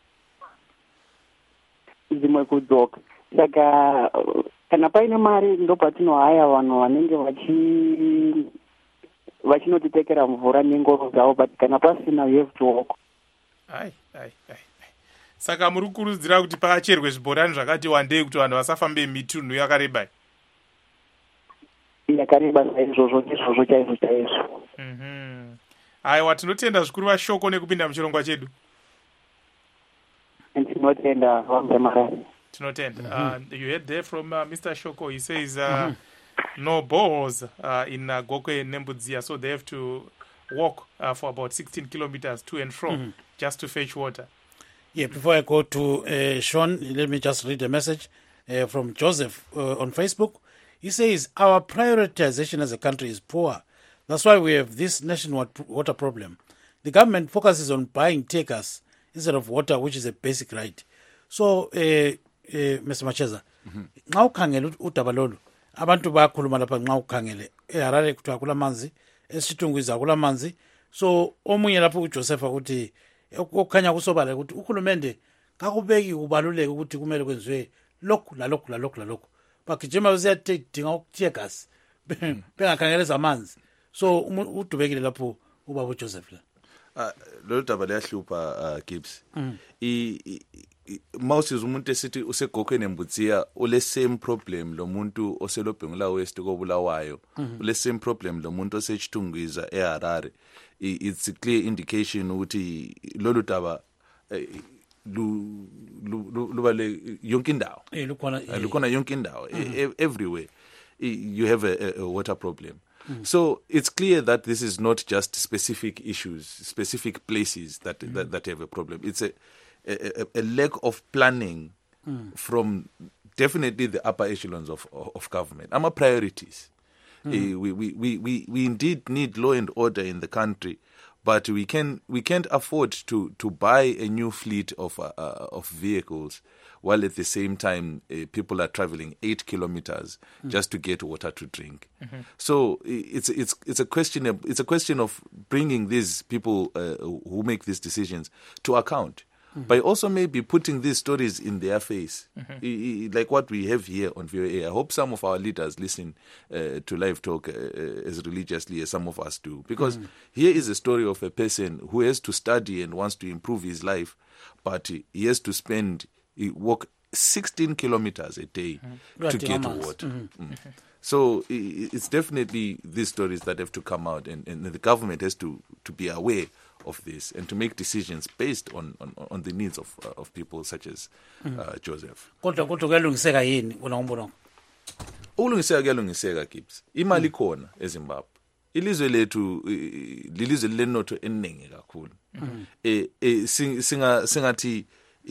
Dzimwe kudzoka. Saka kana paine mari ndopatinohaya vanhu vanenge vachi vachinotitekera mvura nengoro dzavo, but kana pasina you have to walk. Ai, ai, ai. Saka muri kukurudzira kuti paacherwe zvibhorani zvakati wandei kuti vanhu vasafambe mitunhu yakareba. Yakareba saizvozvo ndizvozvo chaizvo chaizvo. Mhm. Aiwa, tinotenda zvikuru vashoko nekupinda muchirongwa chedu. Tinotenda vambe marari. Tinotenda. Mm-hmm. Uh, you heard there from uh, Mister Shoko. He says uh, mm-hmm. no boreholes uh, in uh, Gokwe and Nembudziya, so they have to walk uh, for about sixteen kilometers to and from mm-hmm. just to fetch water. Yeah, before I go to uh, Sean, let me just read a message uh, from Joseph uh, on Facebook. He says, our prioritization as a country is poor. That's why we have this national water problem. The government focuses on buying takers instead of water, which is a basic right. So, uh, uh, Mister Macheza, nxa ukhangele udaba lolu, abantu bayakhuluma lapha nxa ukhangele eHarare kuthiwa akula manzi, eSitungwizi akula manzi. So, omunye lapho uJoseph ukuthi okukhanya kusobala ukuthi uhulumende kakubeki kubaluleke ukuthi kumele kwenziwe lokhu lalokhu lalokhu lalokhu. Bagijima besiyadinga ukuthia gas bengakhangele zamanzi. So, udubekile lapho ubaba uJoseph la. Uh, lolu daba liyahlupha uh, Gibbs. Mm. I, i mawusiza umuntu esithi useGokwe neMbudziya ule same problem lo muntu oselobheni la west kobulawayo, mm-hmm. ule same problem lo muntu osechitungwiza eHarare. It's a clear indication ukuthi lolu daba lu lu lubale yonke indawo. Eh lukhona lukhona yonke indawo everywhere you have a, a water problem. Mm. So it's clear that this is not just specific issues, specific places that mm. that, that have a problem. It's a, a, a lack of planning mm. from definitely the upper echelons of, of government. Ama priorities. Mm. Uh, we, we, we, we, we indeed need law and order in the country, but we can we can't afford to, to buy a new fleet of uh, of vehicles while at the same time uh, people are traveling eight kilometers mm. just to get water to drink. Mm-hmm. So it's it's it's a question of, it's a question of bringing these people uh, who make these decisions to account. Mm-hmm. By also maybe putting these stories in their face, mm-hmm. like what we have here on V O A. I hope some of our leaders listen uh, to Live Talk uh, as religiously as some of us do. Because mm-hmm. here is a story of a person who has to study and wants to improve his life, but he has to spend, he walk sixteen kilometers a day mm-hmm. to get water. Mm-hmm. Mm-hmm. So it's definitely these stories that have to come out, and, and the government has to, to be aware of this and to make decisions based on on, on the needs of uh, of people such as uh, Joseph. Kodwa kodwa kuyalungiseka yini wona ngombono? Ukulungiseka kuyalungiseka Gibbs. Imali khona eZimbabwe. Ilizwe lethu lilizwe lenotho eningi kakhulu. Eh singa singathi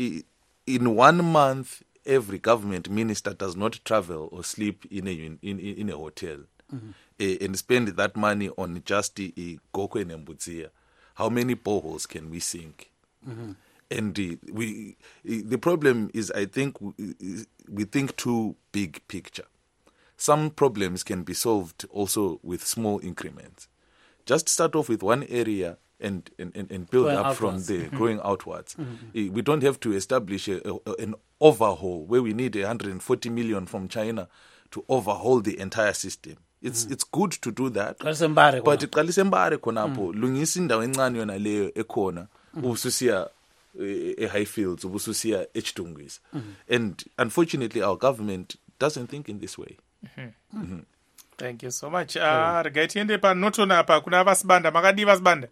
in one month every government minister does not travel or sleep in a in in, in a hotel mm-hmm. uh, and spend that money on just uh, Gokwe and Mbudzia. How many boreholes can we sink? Mm-hmm. And uh, we, uh, the problem is, I think we, we think too big picture. Some problems can be solved also with small increments. Just start off with one area and and, and build going up outwards. From there, mm-hmm. going outwards. Mm-hmm. Uh, we don't have to establish a, a, an overhaul where we need one hundred forty million from China to overhaul the entire system. It's mm. it's good to do that, but iqalise mbare khonapho lungisa indawo encane yona leyo ekhona ubususiya e Highfields ubususiya eChitungwisa, and unfortunately our government doesn't think in this way. Mm-hmm. Mm-hmm. Thank you so much. Ah, uh, regaitiende pa notona apa kuna vasibanda makadi vasibanda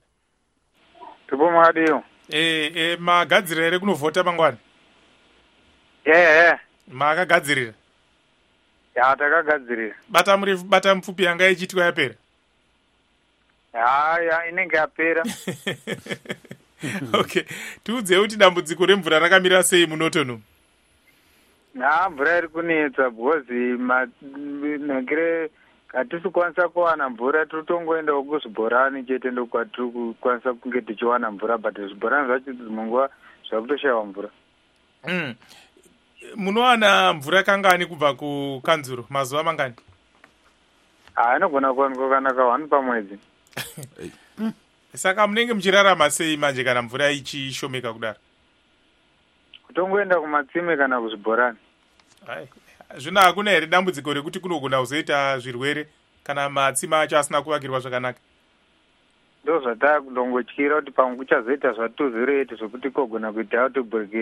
tibo makadiyo eh eh magadzira ere kunovhota mangwana yeah yeah makagadzirira ya takagadzirira bata muri bata mupfupi yanga ichitwa yapera ya ya inenge yapera. Okay, tiudze kuti dambudziko remvura rakamira sei munotono? Na mvura iri kunetsa bhozi magire katisi kwanisa kuwana mvura totongoenda kuzvibhorani chete ndokwatiri kukwanisa kunge tichiwana mvura, but zvibhorani zvacho munguva zvakutoshayiwa mvura. Mm. Munowana mvura kangani kubva kukanzuro mazuva mangani? Ah, inogona kuwanikwa kana kawani pamwedzi. Saka munenge muchirarama sei manje kana mvura ichishomeka kudaro? Kutongoenda kumatsime kana kuzvibhorani. Hai, zvino hakuna here dambudziko rekuti kunogona kuzoita zvirwere kana matsime acho asina kuvakirwa zvakanaka? Ndo zvatava kudongotyira kuti pamwe kuchazoita zvatuzireti zvokuti kogona kuita outbreak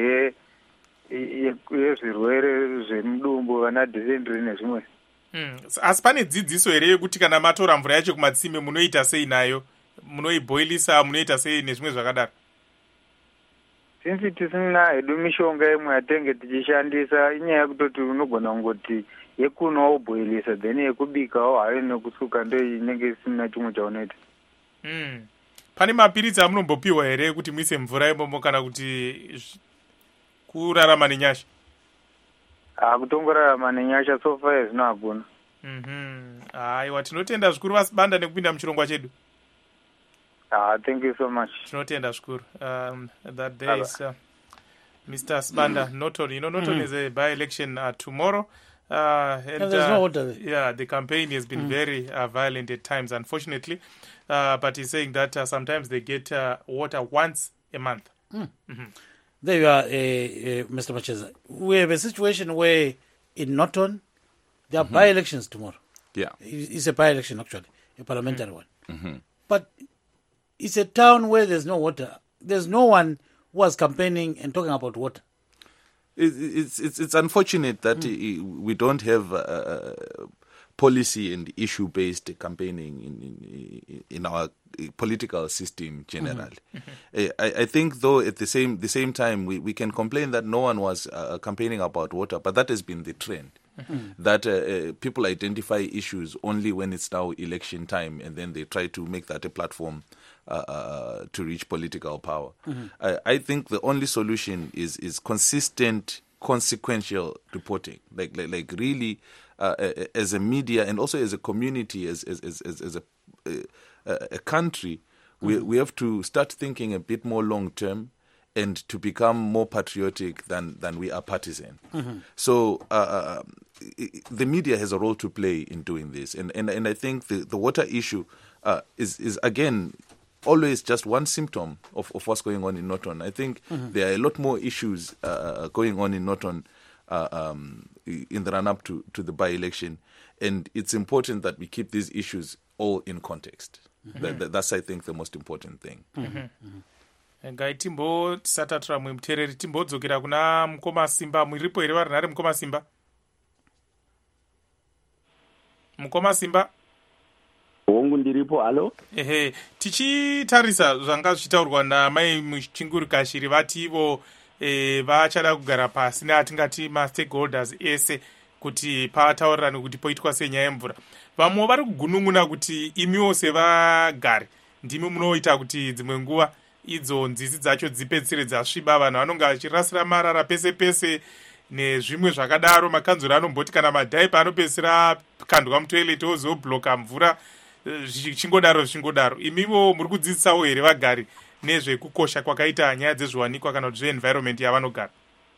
yezvirwere zvemudumbu vana dysentery nezvimwe. Mm. Asi pane dzidziso here yekuti kana matora mvura yacho kumatsime munoita sei nayo? Munoiboilisa, munoita sei nezvimwe zvakadaro? Since tisina hedu mishonga imwe yatenge tichishandisa, inyaya yekutoti unogona kungoti yekunwa woboilisa then yekubikawo hayo nekusuka ndo inenge isina chimwe chaunoita. Mm. Pane mapiritsi amunombopiwa here kuti muise mvura imomo kana kuti kurarama nenyasha? Ah, kutongorarama nenyasha so far zvino hakuna. Mhm. Aiwa, tinotenda zvikuru vasibanda nekupinda muchirongwa chedu. Ah, thank you so much. Tinotenda zvikuru. Um, that day is uh, Mister Sibanda mm. Norton. You know, Norton mm. is a by-election uh, tomorrow. Uh, and, no, there's uh, no order. Yeah, the campaign has been mm. very uh, violent at times, unfortunately. Uh, but he's saying that uh, sometimes they get uh, water once a month. Mm. Mm-hmm. There you are, uh, uh, Mister Macheza. We have a situation where in Norton, there are mm-hmm. by-elections tomorrow. Yeah. It's a by-election, actually, a parliamentary mm-hmm. one. Mm-hmm. But it's a town where there's no water. There's no one who was campaigning and talking about water. It's it's it's unfortunate that mm. we don't have uh, policy and issue-based campaigning in in, in our political system generally. Mm-hmm. I, I think, though, at the same the same time, we, we can complain that no one was uh, campaigning about water, but that has been the trend. Mm-hmm. That uh, uh, people identify issues only when it's now election time, and then they try to make that a platform uh, uh, to reach political power. Mm-hmm. I, I think the only solution is is consistent consequential reporting, like like, like really uh, as a media and also as a community, as as as, as a, a a country, we mm-hmm. we have to start thinking a bit more long term and to become more patriotic than than we are partisan. Mm-hmm. So uh, the media has a role to play in doing this, and and and I think the the water issue uh, is is again always just one symptom of, of what's going on in Norton. I think mm-hmm. there are a lot more issues uh, going on in Norton uh, um, in the run-up to, to the by-election, and it's important that we keep these issues all in context. Mm-hmm. That, that, that's, I think, the most important thing. Ngai timbo tisatatura mwe mutereri timbodzokera kuna Mukoma Simba. Muripo here vari nhare Mukoma Simba? Mukoma Simba? hongu ndiripo. Halo. Ehe, tichitarisa zvanga zvichitaurwa namai Muchinguri Kashiri vati ivo e, vachada kugara pasi neatingati mastakeholders ese kuti pataurirane kuti poitwa senyaya yemvura. Vamwe vari kugunun'una kuti imiwo sevagari ndimi munoita kuti dzimwe nguva idzo nzizi dzacho dzipedzisire dzasviba, vanhu vanonga vachirasira marara pese pese nezvimwe zvakadaro. Makanzuro anomboti kana madhaipa anopedzisira kandwa mutoileti ozobloka mvura zvichingodaro zvichingodaro. Imivo muri kudzidzisawo here vagari nezvekukosha kwakaita nyaya dzezviwanikwa kana kuti zveenvironment yavanogara?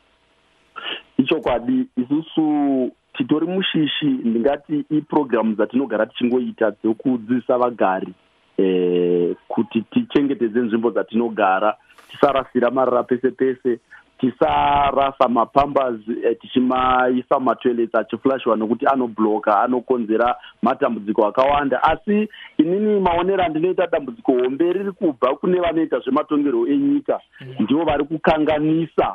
Ichokwadi, isusu titori mushishi, ndingati iprogramu dzatinogara tichingoita dzekudzidzisa vagari eh, kuti tichengetedze nzvimbo dzatinogara, tisarasira marara pese pese, tisarasa mapambers eh, tichimaisa matoilets achiflashwa nokuti anobloka, anokonzera matambudziko akawanda. Asi inini maonero andinoita dambudziko hombe riri kubva kune vanoita zvematongerwo enyika, ndivo vari kukanganisa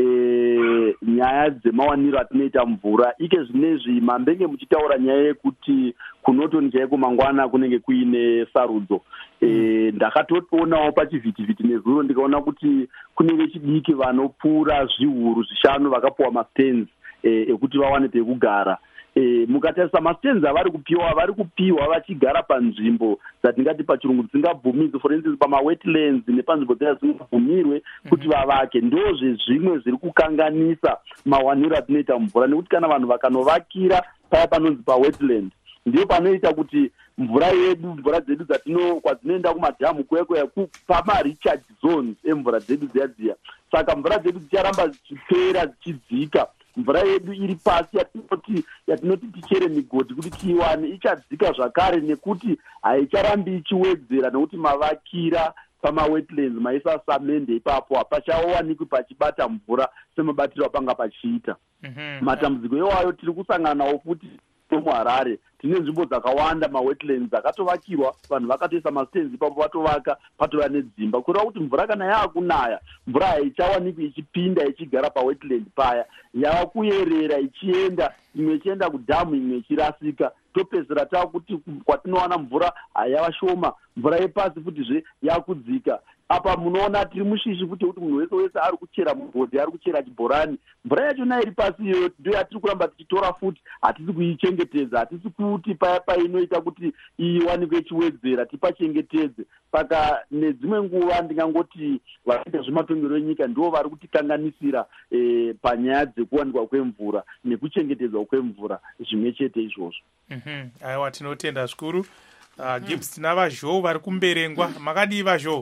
E, nyaya dzemawaniro atinoita mvura. Ike zvinezvi mambenge muchitaura nyaya yekuti kunotoni chaiko mangwana kunenge kuine sarudzo, e, ndakatoonawo pachivhitivhiti nezuro ndikaona kuti kunenge chidiki vanopfuura zviuru zvishanu vakapuwa mastenzi e, ekuti vawane pekugara. E, mukatarisa mastenzi avari kupiwa vari kupiwa vachigara panzvimbo dzatingati pachirungu dzisingabvumirwe, for instance pamawetlands nepanzvimbo dzaya dzisingabvumirwe kuti vavake. Ndozve zvimwe zviri kukanganisa mawaniro atinoita mvura, nekuti kana vanhu vakanovakira paya panonzi pawetland ndiyo panoita kuti mvura yedu mvura dzedu dzatino kwadzinoenda kumadhamu kwekweya pamarecharge zones emvura dzedu dziya dziya. Saka mvura dzedu dzicharamba dzichipera dzichidzika. Mvura yedu iri pasi yatinoti yatinoti tichere migodhi kuti tiiwane ichadzika zvakare, nekuti haicharambi ichiwedzera, nekuti mavakira pamawetlands maisa samende ipapo hapachawanikwi pachibata mvura semabatiro apanga pachiita. Mm-hmm. Matambudziko iwayo tiri kusangana nawo futi muHarare. Tine nzvimbo dzakawanda mawetlands akatovakirwa, vanhu vakatoisa mastenzi ipapo vatovaka patova nedzimba, kureva kuti mvura kana yaakunaya mvura haichawanikwi ichipinda ichigara pawetland paya, yava kuyerera ichienda, imwe ichienda kudhamu imwe ichirasika. Topedzera taakuti kwatinowana mvura hayava shoma, mvura yepasi futizve yakudzika. Apa munoona tiri mushishi futi kuti munhu wese wese ari kuchera mugodhi, ari kuchera chibhorani. Mvura yachona iri pasi iyoyo ndiyo yatiri kuramba tichitora futi, hatisi kuichengetedza, hatisi kuti paya painoita kuti iwanikwe ichiwedzera tipachengetedze. Saka nedzimwe nguva ndingangoti vanoita zvematongerwo enyika ndivo vari kutikanganisira e, panyaya dzekuwanikwa kwemvura nekuchengetedzwa kwemvura zvimwe chete izvozvo. Mm-hmm. Aiwa, tinotenda zvikuru. Uh, Gibbs, tina vazhou vari kumberengwa. Makadii vazhou?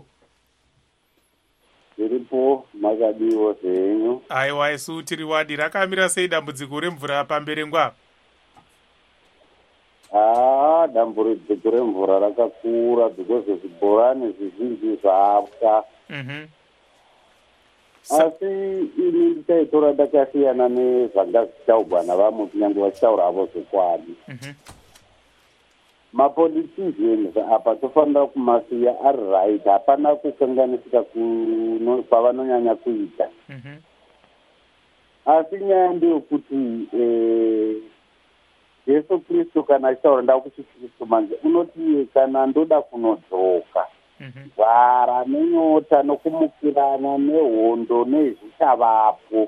Zviripo, makadiwo zvenyu. Aiwa, isu tiri wadi. Rakamira sei dambudziko remvura pamberengwa? Ah, dambudziko remvura rakakura because zvibhorani zvizhinji zvapwa. Mhm. Asi ini ndichaitora ndakasiyana nezvanga zvichitaurwa navamwe kunyange vachitaura avo zvokwadi. Mhm. Mapoliticians apa tofanira kumasiya ari right, hapana kukanganisika kwavanonyanya kuita. Mhm. Asi nyaya ndeyekuti eh, Jesu Kristu kana achitaura ndakuti Kristu manje unoti kana ndoda kunodzoka nzara nenyota nokumukirana nehondo nezvichavapo.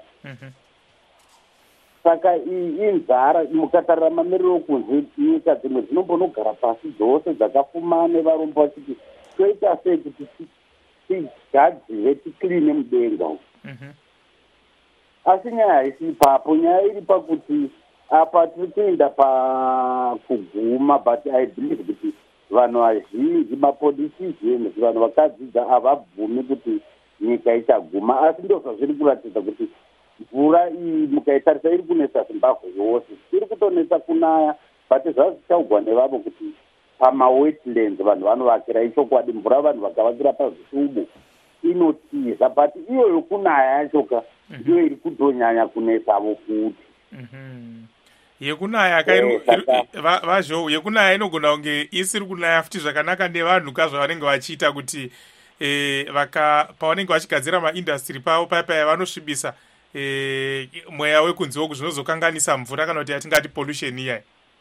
Saka iyi inzara, mukatarira mamiriro okunze nyika dzimwe dzinombonogara pasi dzose dzakafuma nevarombo vachiti toita sei kuti tigadzire tikline mudenga umu. asi nyaya haisi ipapo. Nyaya iri pakuti apa tiri kuenda pakuguma, but I believe kuti vanhu vazhinji mapoliticians, vanhu vakadzidza havabvumi kuti nyika ichaguma, asi ndo zvazviri kuratidza kuti mvura iyi mukaitarisa iri kunetsa Zimbabwe yose, iri kutonetsa kunaya, but zvazvichaugwa nevavo kuti pamawetlands vanhu vanovakira ichokwadi, mvura vanhu vakavakira pazvitubu inotiza, but iyo yokunaya yachoka ndiyo iri kutonyanya kunetsavo futi. Yekunaya vazvo yekunaya inogona kunge isiri kunaya futi zvakanaka nevanhu kazvavanenge vachiita kuti eh, vaka pavanenge vachigadzira maindastry pavo paya paya vanosvibisa eh, mweya wekunziwo zvinozokanganisa mvura kana kuti yatingati pollution iyai.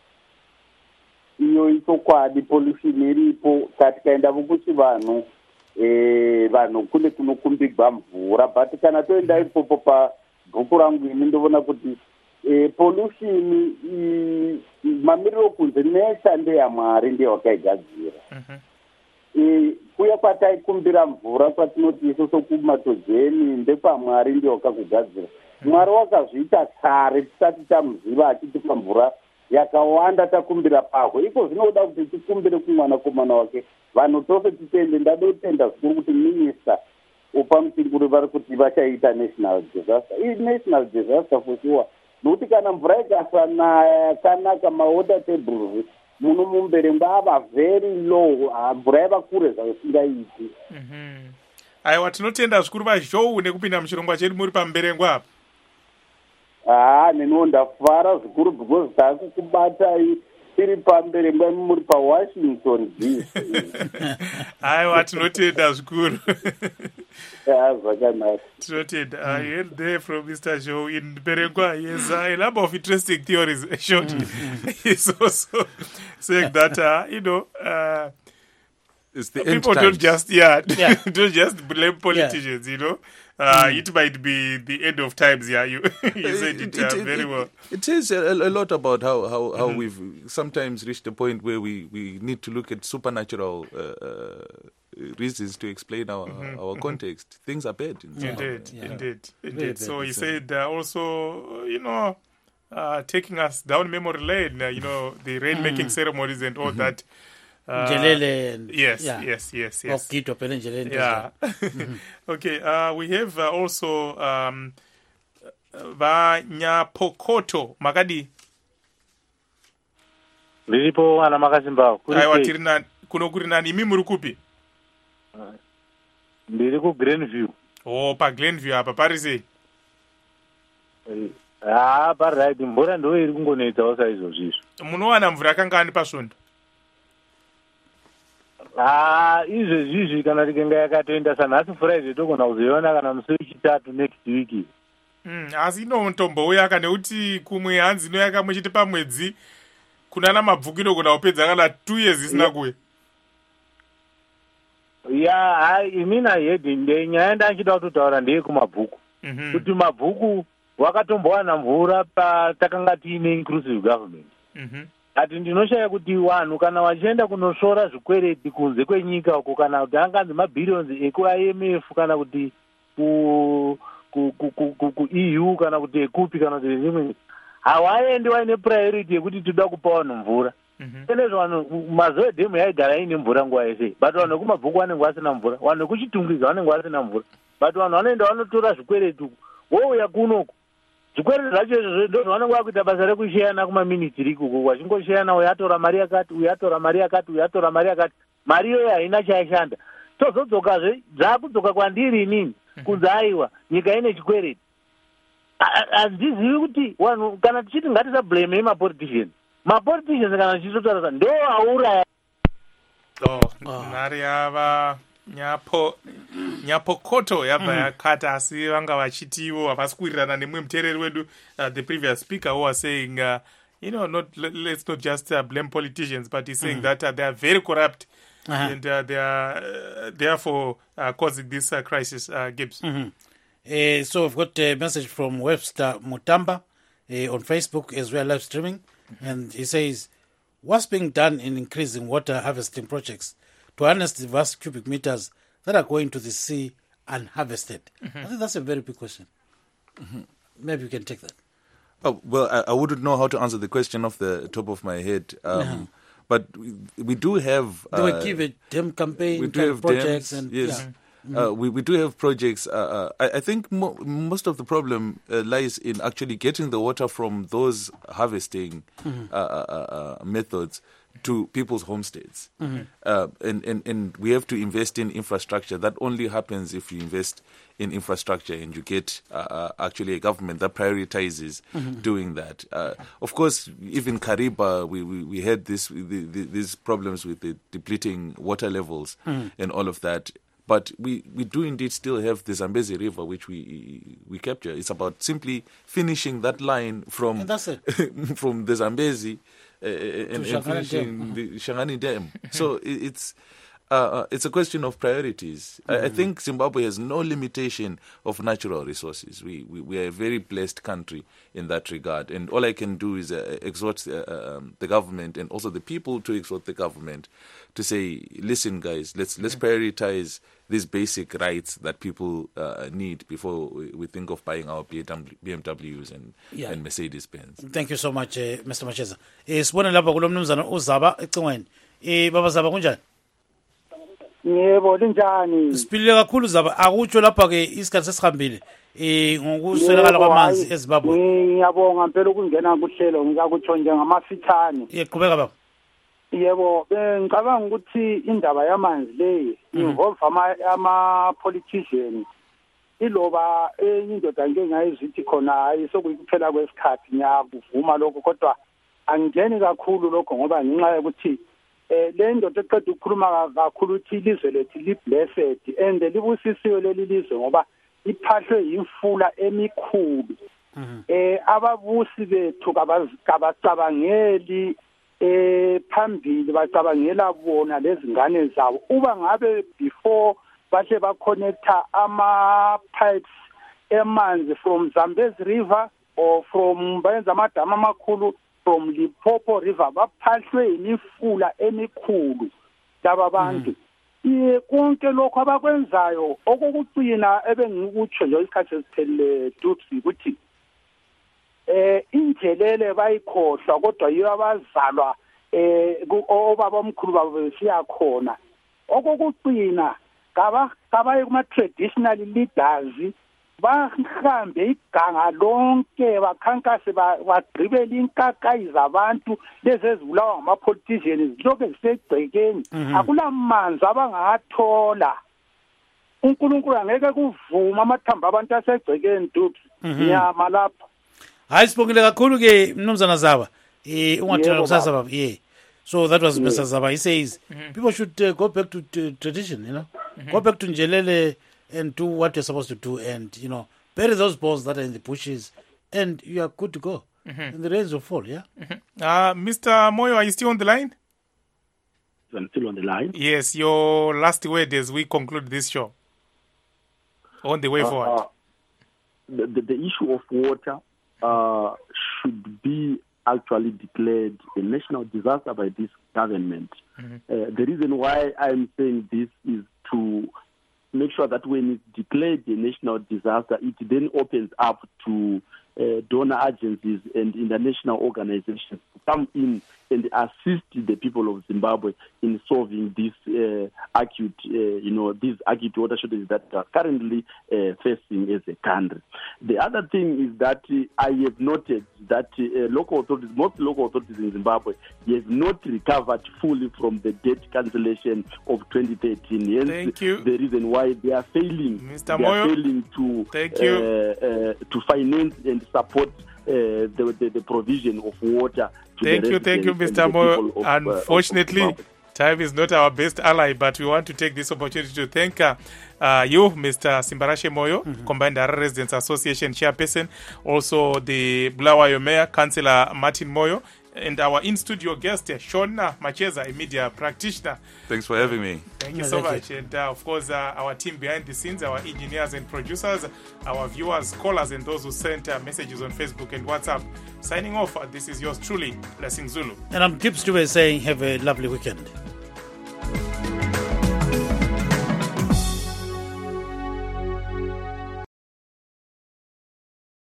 Iyo ichokwadi pollution iripo, kati kaendavo kuti vanhu eh, vanhu kune kunokumbigwa mvura, but kana toenda ipopo pabhuku rangu ini ndoona kuti eh, pollution mamiriro kunze nesha ndeyamwari ndiyo wakaigadzira. Mhm. Eh, kuya kwataikumbira mvura kwatinoti isu sokumatojeni ndekwamwari ndiyo wakakugadzira. Mwari wakazviita kare tisati tamuziva achitipa mvura yakawanda takumbira pahwe, iko zvinoda kuti tikumbire kumwanakomana wake. Vanhu tose titende, ndade kutenda zvikuru kuti minista upamutinguri vari kuti vachaita national disaster. Iyi national disaster for sure, nokuti kana mvura ikasanaya yakanaka mawater tables muno mumberengwa ava very low, mvura yava kure zvasingaiti. Aiwa, tinotenda zvikuru vazhou nekupinda muchirongwa chedu muri pamberengwa apa. Ah, neniwo ndafara zvikuru because tasi kubatai tiri pamberengwa muri paWashington D C. Aiwa, tinotenda zvikuru. Zvakanaka. Tinotenda. I heard there from Mister Joe in Berengwa. Yes, uh, a number of interesting theories showed. He's also saying that, uh, you know, uh, it's the people end don't times. just, yeah, Yeah. don't just blame politicians, you know. Uh, mm. It might be the end of times, yeah. You, you said it, uh, very well. It is a, a lot about how, how, how mm-hmm. we've sometimes reached a point where we, we need to look at supernatural uh, uh, reasons to explain our mm-hmm. our context. Things are bad. In indeed, yeah. indeed, Very indeed. bad. So he said uh, also, you know, uh, taking us down memory lane, uh, you know, the rainmaking ceremonies and all that. Uh, Njelele and yes, yeah. yes, yes, yes. Okito pele Njelele. Yeah. Okay. Uh, we have uh, also um, Vanyapokoto Makadi. Ndiripo ana makasimba. Aiwa, tiri na kuno kuri nani imi muri kupi? Ndiri ku Greenview. Oh, pa Greenview apa pari sei? Ah, pari right, mvura ndo iri kungonetsawo saizvozvizvo. Munowana mvura yakangani pasvondo? Ah, izvezvizvi kana tikenga yakatoenda sanhasi Friday togona kuzoiona kana musi wechitatu next week. Mm, asi inotombouya kana nekuti kumwe hanzi inoyaka muchiti pamwedzi kunana mabvuku inogona kupedza kana two years isina kuwe. Ya, hai imina hedi ndenyaya ndachida kutotaura ndeye kumabhuku. Mm-hmm. Kuti mabhuku wakatombowana mvura patakanga tiine inclusive government. Mm-hmm. Ati ndinoshaya kuti vanhu kana vachienda kunosvora zvikwereti kunze kwenyika uko, kana kuti anganzi mabhillions eku-I M F kana kuti ku ku-E U kana kuti ekupi kana kuti zvimwe, hawaendi waine priority yekuti toda kupa vanhu mvura. Tenezvo vanhu mazuva edhemu yaigara ine mvura nguva yese, but vanhu vekumabhuku vanenge vasina mvura, vanhu vekuchitungwiza vanenge vasina mvura, but vanhu vanoenda vanotora zvikwereti uku, wouya kunoku zvikwereti zvacho izvozvo ndo zvavanenge vakuita basa rekusheyana kumaminitiri kuku, wachingosheyana uyu atora mari yakati, uyu atora mari yakati, uyu atora mari yakati, mari iyoyo haina chaishanda. Tozodzokazve dzakudzoka kwandiri inini kunzi aiwa nyika ine chikwereti. Handizivi kuti vanhu kana tichiti ngatisablame mapoliticians, mapoliticians kana tichitotaura ndo auraya. Oh, nhare yava nyapo nyapokoto yabva yakata, asi vanga vachitiwo havasi kuwirirana nemumwe muteereri wedu, uh, the previous speaker who was saying uh, you know, not let's not just uh, blame politicians, but he's saying mm. that uh, they are very corrupt. Uh-huh. And uh, they are uh, therefore uh, causing this uh, crisis, uh, Gibbs. Mm-hmm. Uh, so we've got a message from Webster Mutamba uh, on Facebook as well, live streaming. Mm-hmm. And he says, what's being done in increasing water harvesting projects to harness the vast cubic meters that are going to the sea unharvested? Mm-hmm. I think that's a very big question. Mm-hmm. maybe you can take that. Oh, well, I, I wouldn't know how to answer the question off the top of my head. Um, No. But we, we do have... They will uh, give a dam campaign we do kind have of projects. dams, and yes. yeah. Uh, we, we do have projects. Uh, uh, I, I think mo- most of the problem uh, lies in actually getting the water from those harvesting Mhm. uh, uh, uh, methods to people's homesteads. Mhm. Uh, and, and, and we have to invest in infrastructure. That only happens if you invest in infrastructure and you get uh, uh, actually a government that prioritizes Mhm. doing that. Uh, of course, even Kariba, we, we, we had this, the, the, these problems with the depleting water levels Mhm. and all of that. But we, we do indeed still have the Zambezi River, which we we capture. It's about simply finishing that line from And that's it. from the Zambezi uh, and, and Shangani finishing Dam. the Shangani Dam. So it, it's uh, uh, it's a question of priorities. I, I Mhm. think Zimbabwe has no limitation of natural resources. We, we we are a very blessed country in that regard. And all I can do is uh, exhort uh, um, the government and also the people to exhort the government to say, listen, guys, let's let's prioritize these basic rights that people uh, need before we, we think of buying our B M Ws and, Yeah. and Mercedes-Benz. Thank you so much, uh, Mister Macheza. Eh sibone lapha kulo mnumzana uZaba ecingweni. Eh baba Zaba kunjani? Yebo linjani? Siphilile kakhulu Zaba. Akutsho lapha ke isikhathi sesihambile. Eh ngokuswelakala Yebo, kwamanzi hayi, eZimbabwe. Ngiyabonga phela ukungena kuhlelo ngizakutsho nje ngamafitshane. Yeqhubeka baba. Yebo, ngicabanga ukuthi indaba yamanzi le involve ama ama politicians. Iloba enye indoda ngeke ngayizithi khona hayi sokuyikuphela kwesikhathi ngiyakuvuma lokho kodwa angeni kakhulu lokho ngoba ngenxa yokuthi eh le ndoda eqeda ukukhuluma kakhulu ukuthi ilizwe lethu li blessed and libusisiwe leli lizwe ngoba iphahlwe imfula emikhulu. Eh ababusi bethu kabacabangeli eh phambili bacabangela bona lezingane zabo uba ngabe before bahle ba connecta ama pipes emanzi from Zambezi River or from bayenza amadama amakhulu from Limpopo River baphahlwe imifula emikhulu laba bantu. Iye konke lokho abakwenzayo okokucina ebengikutsho nje isikhathi esiphelele Dupsi ukuthi eh injelele bayikhohlwa kodwa yiyo abazalwa eh obaba omkhulu babo besiya khona okokucina kaba kabaye kuma traditional leaders bahambe iganga lonke bakhankase bagqibela inkakayi zabantu lezi ezibulawa ngama politicians lokho zisegcekeni akulamanzi abangathola uNkulunkulu angeke kuvuma amathamba abantu asegcekeni Dupsi nyama lapha. Hayi sibongile kakhulu ke mnumzana Zaba. Eh ungathela kusasa baba. Yeah. So that was Mister Zaba. He says mm-hmm. people should uh, go back to, to tradition, you know. Mm-hmm. Go back to Njelele and do what you're supposed to do and, you know, bury those balls that are in the bushes and you are good to go. Mm-hmm. And the rains will fall, yeah? Mm-hmm. Uh, Mister Moyo, are you still on the line? I'm still on the line. Yes, your last word as we conclude this show. On the way uh, forward. Uh, the, the, the issue of water uh, should be actually declared a national disaster by this government. Mm-hmm. Uh, the reason why I'm saying this is to make sure that when it's declared a national disaster, it then opens up to uh, donor agencies and international organizations to come in and assist the people of Zimbabwe in solving this uh, acute, uh, you know, these acute water shortages that are currently uh, facing as a country. The other thing is that uh, I have noted that uh, local authorities, most local authorities in Zimbabwe, have not recovered fully from the debt cancellation of twenty thirteen. Hence, Thank you. The reason why they are failing, Mister they Moyo, are failing to Thank you. Uh, uh, to finance and support Uh, the, the the provision of water. To thank the you, thank you, Mister Moyo. Unfortunately, uh, of, of time is not our best ally, but we want to take this opportunity to thank uh, uh, you, Mister Simbarashe Moyo, mm-hmm. Combined Harare Residents Association chairperson, also the Bulawayo Mayor, Councillor Martin Moyo, and our in-studio guest, Shona Macheza, a media practitioner. Thanks for having me. Thank you no, so thank much. You. And uh, of course, uh, our team behind the scenes, our engineers and producers, our viewers, callers, and those who sent uh, messages on Facebook and WhatsApp. Signing off, uh, this is yours truly, Blessing Zulu. And I'm Gibbs Dube saying have a lovely weekend.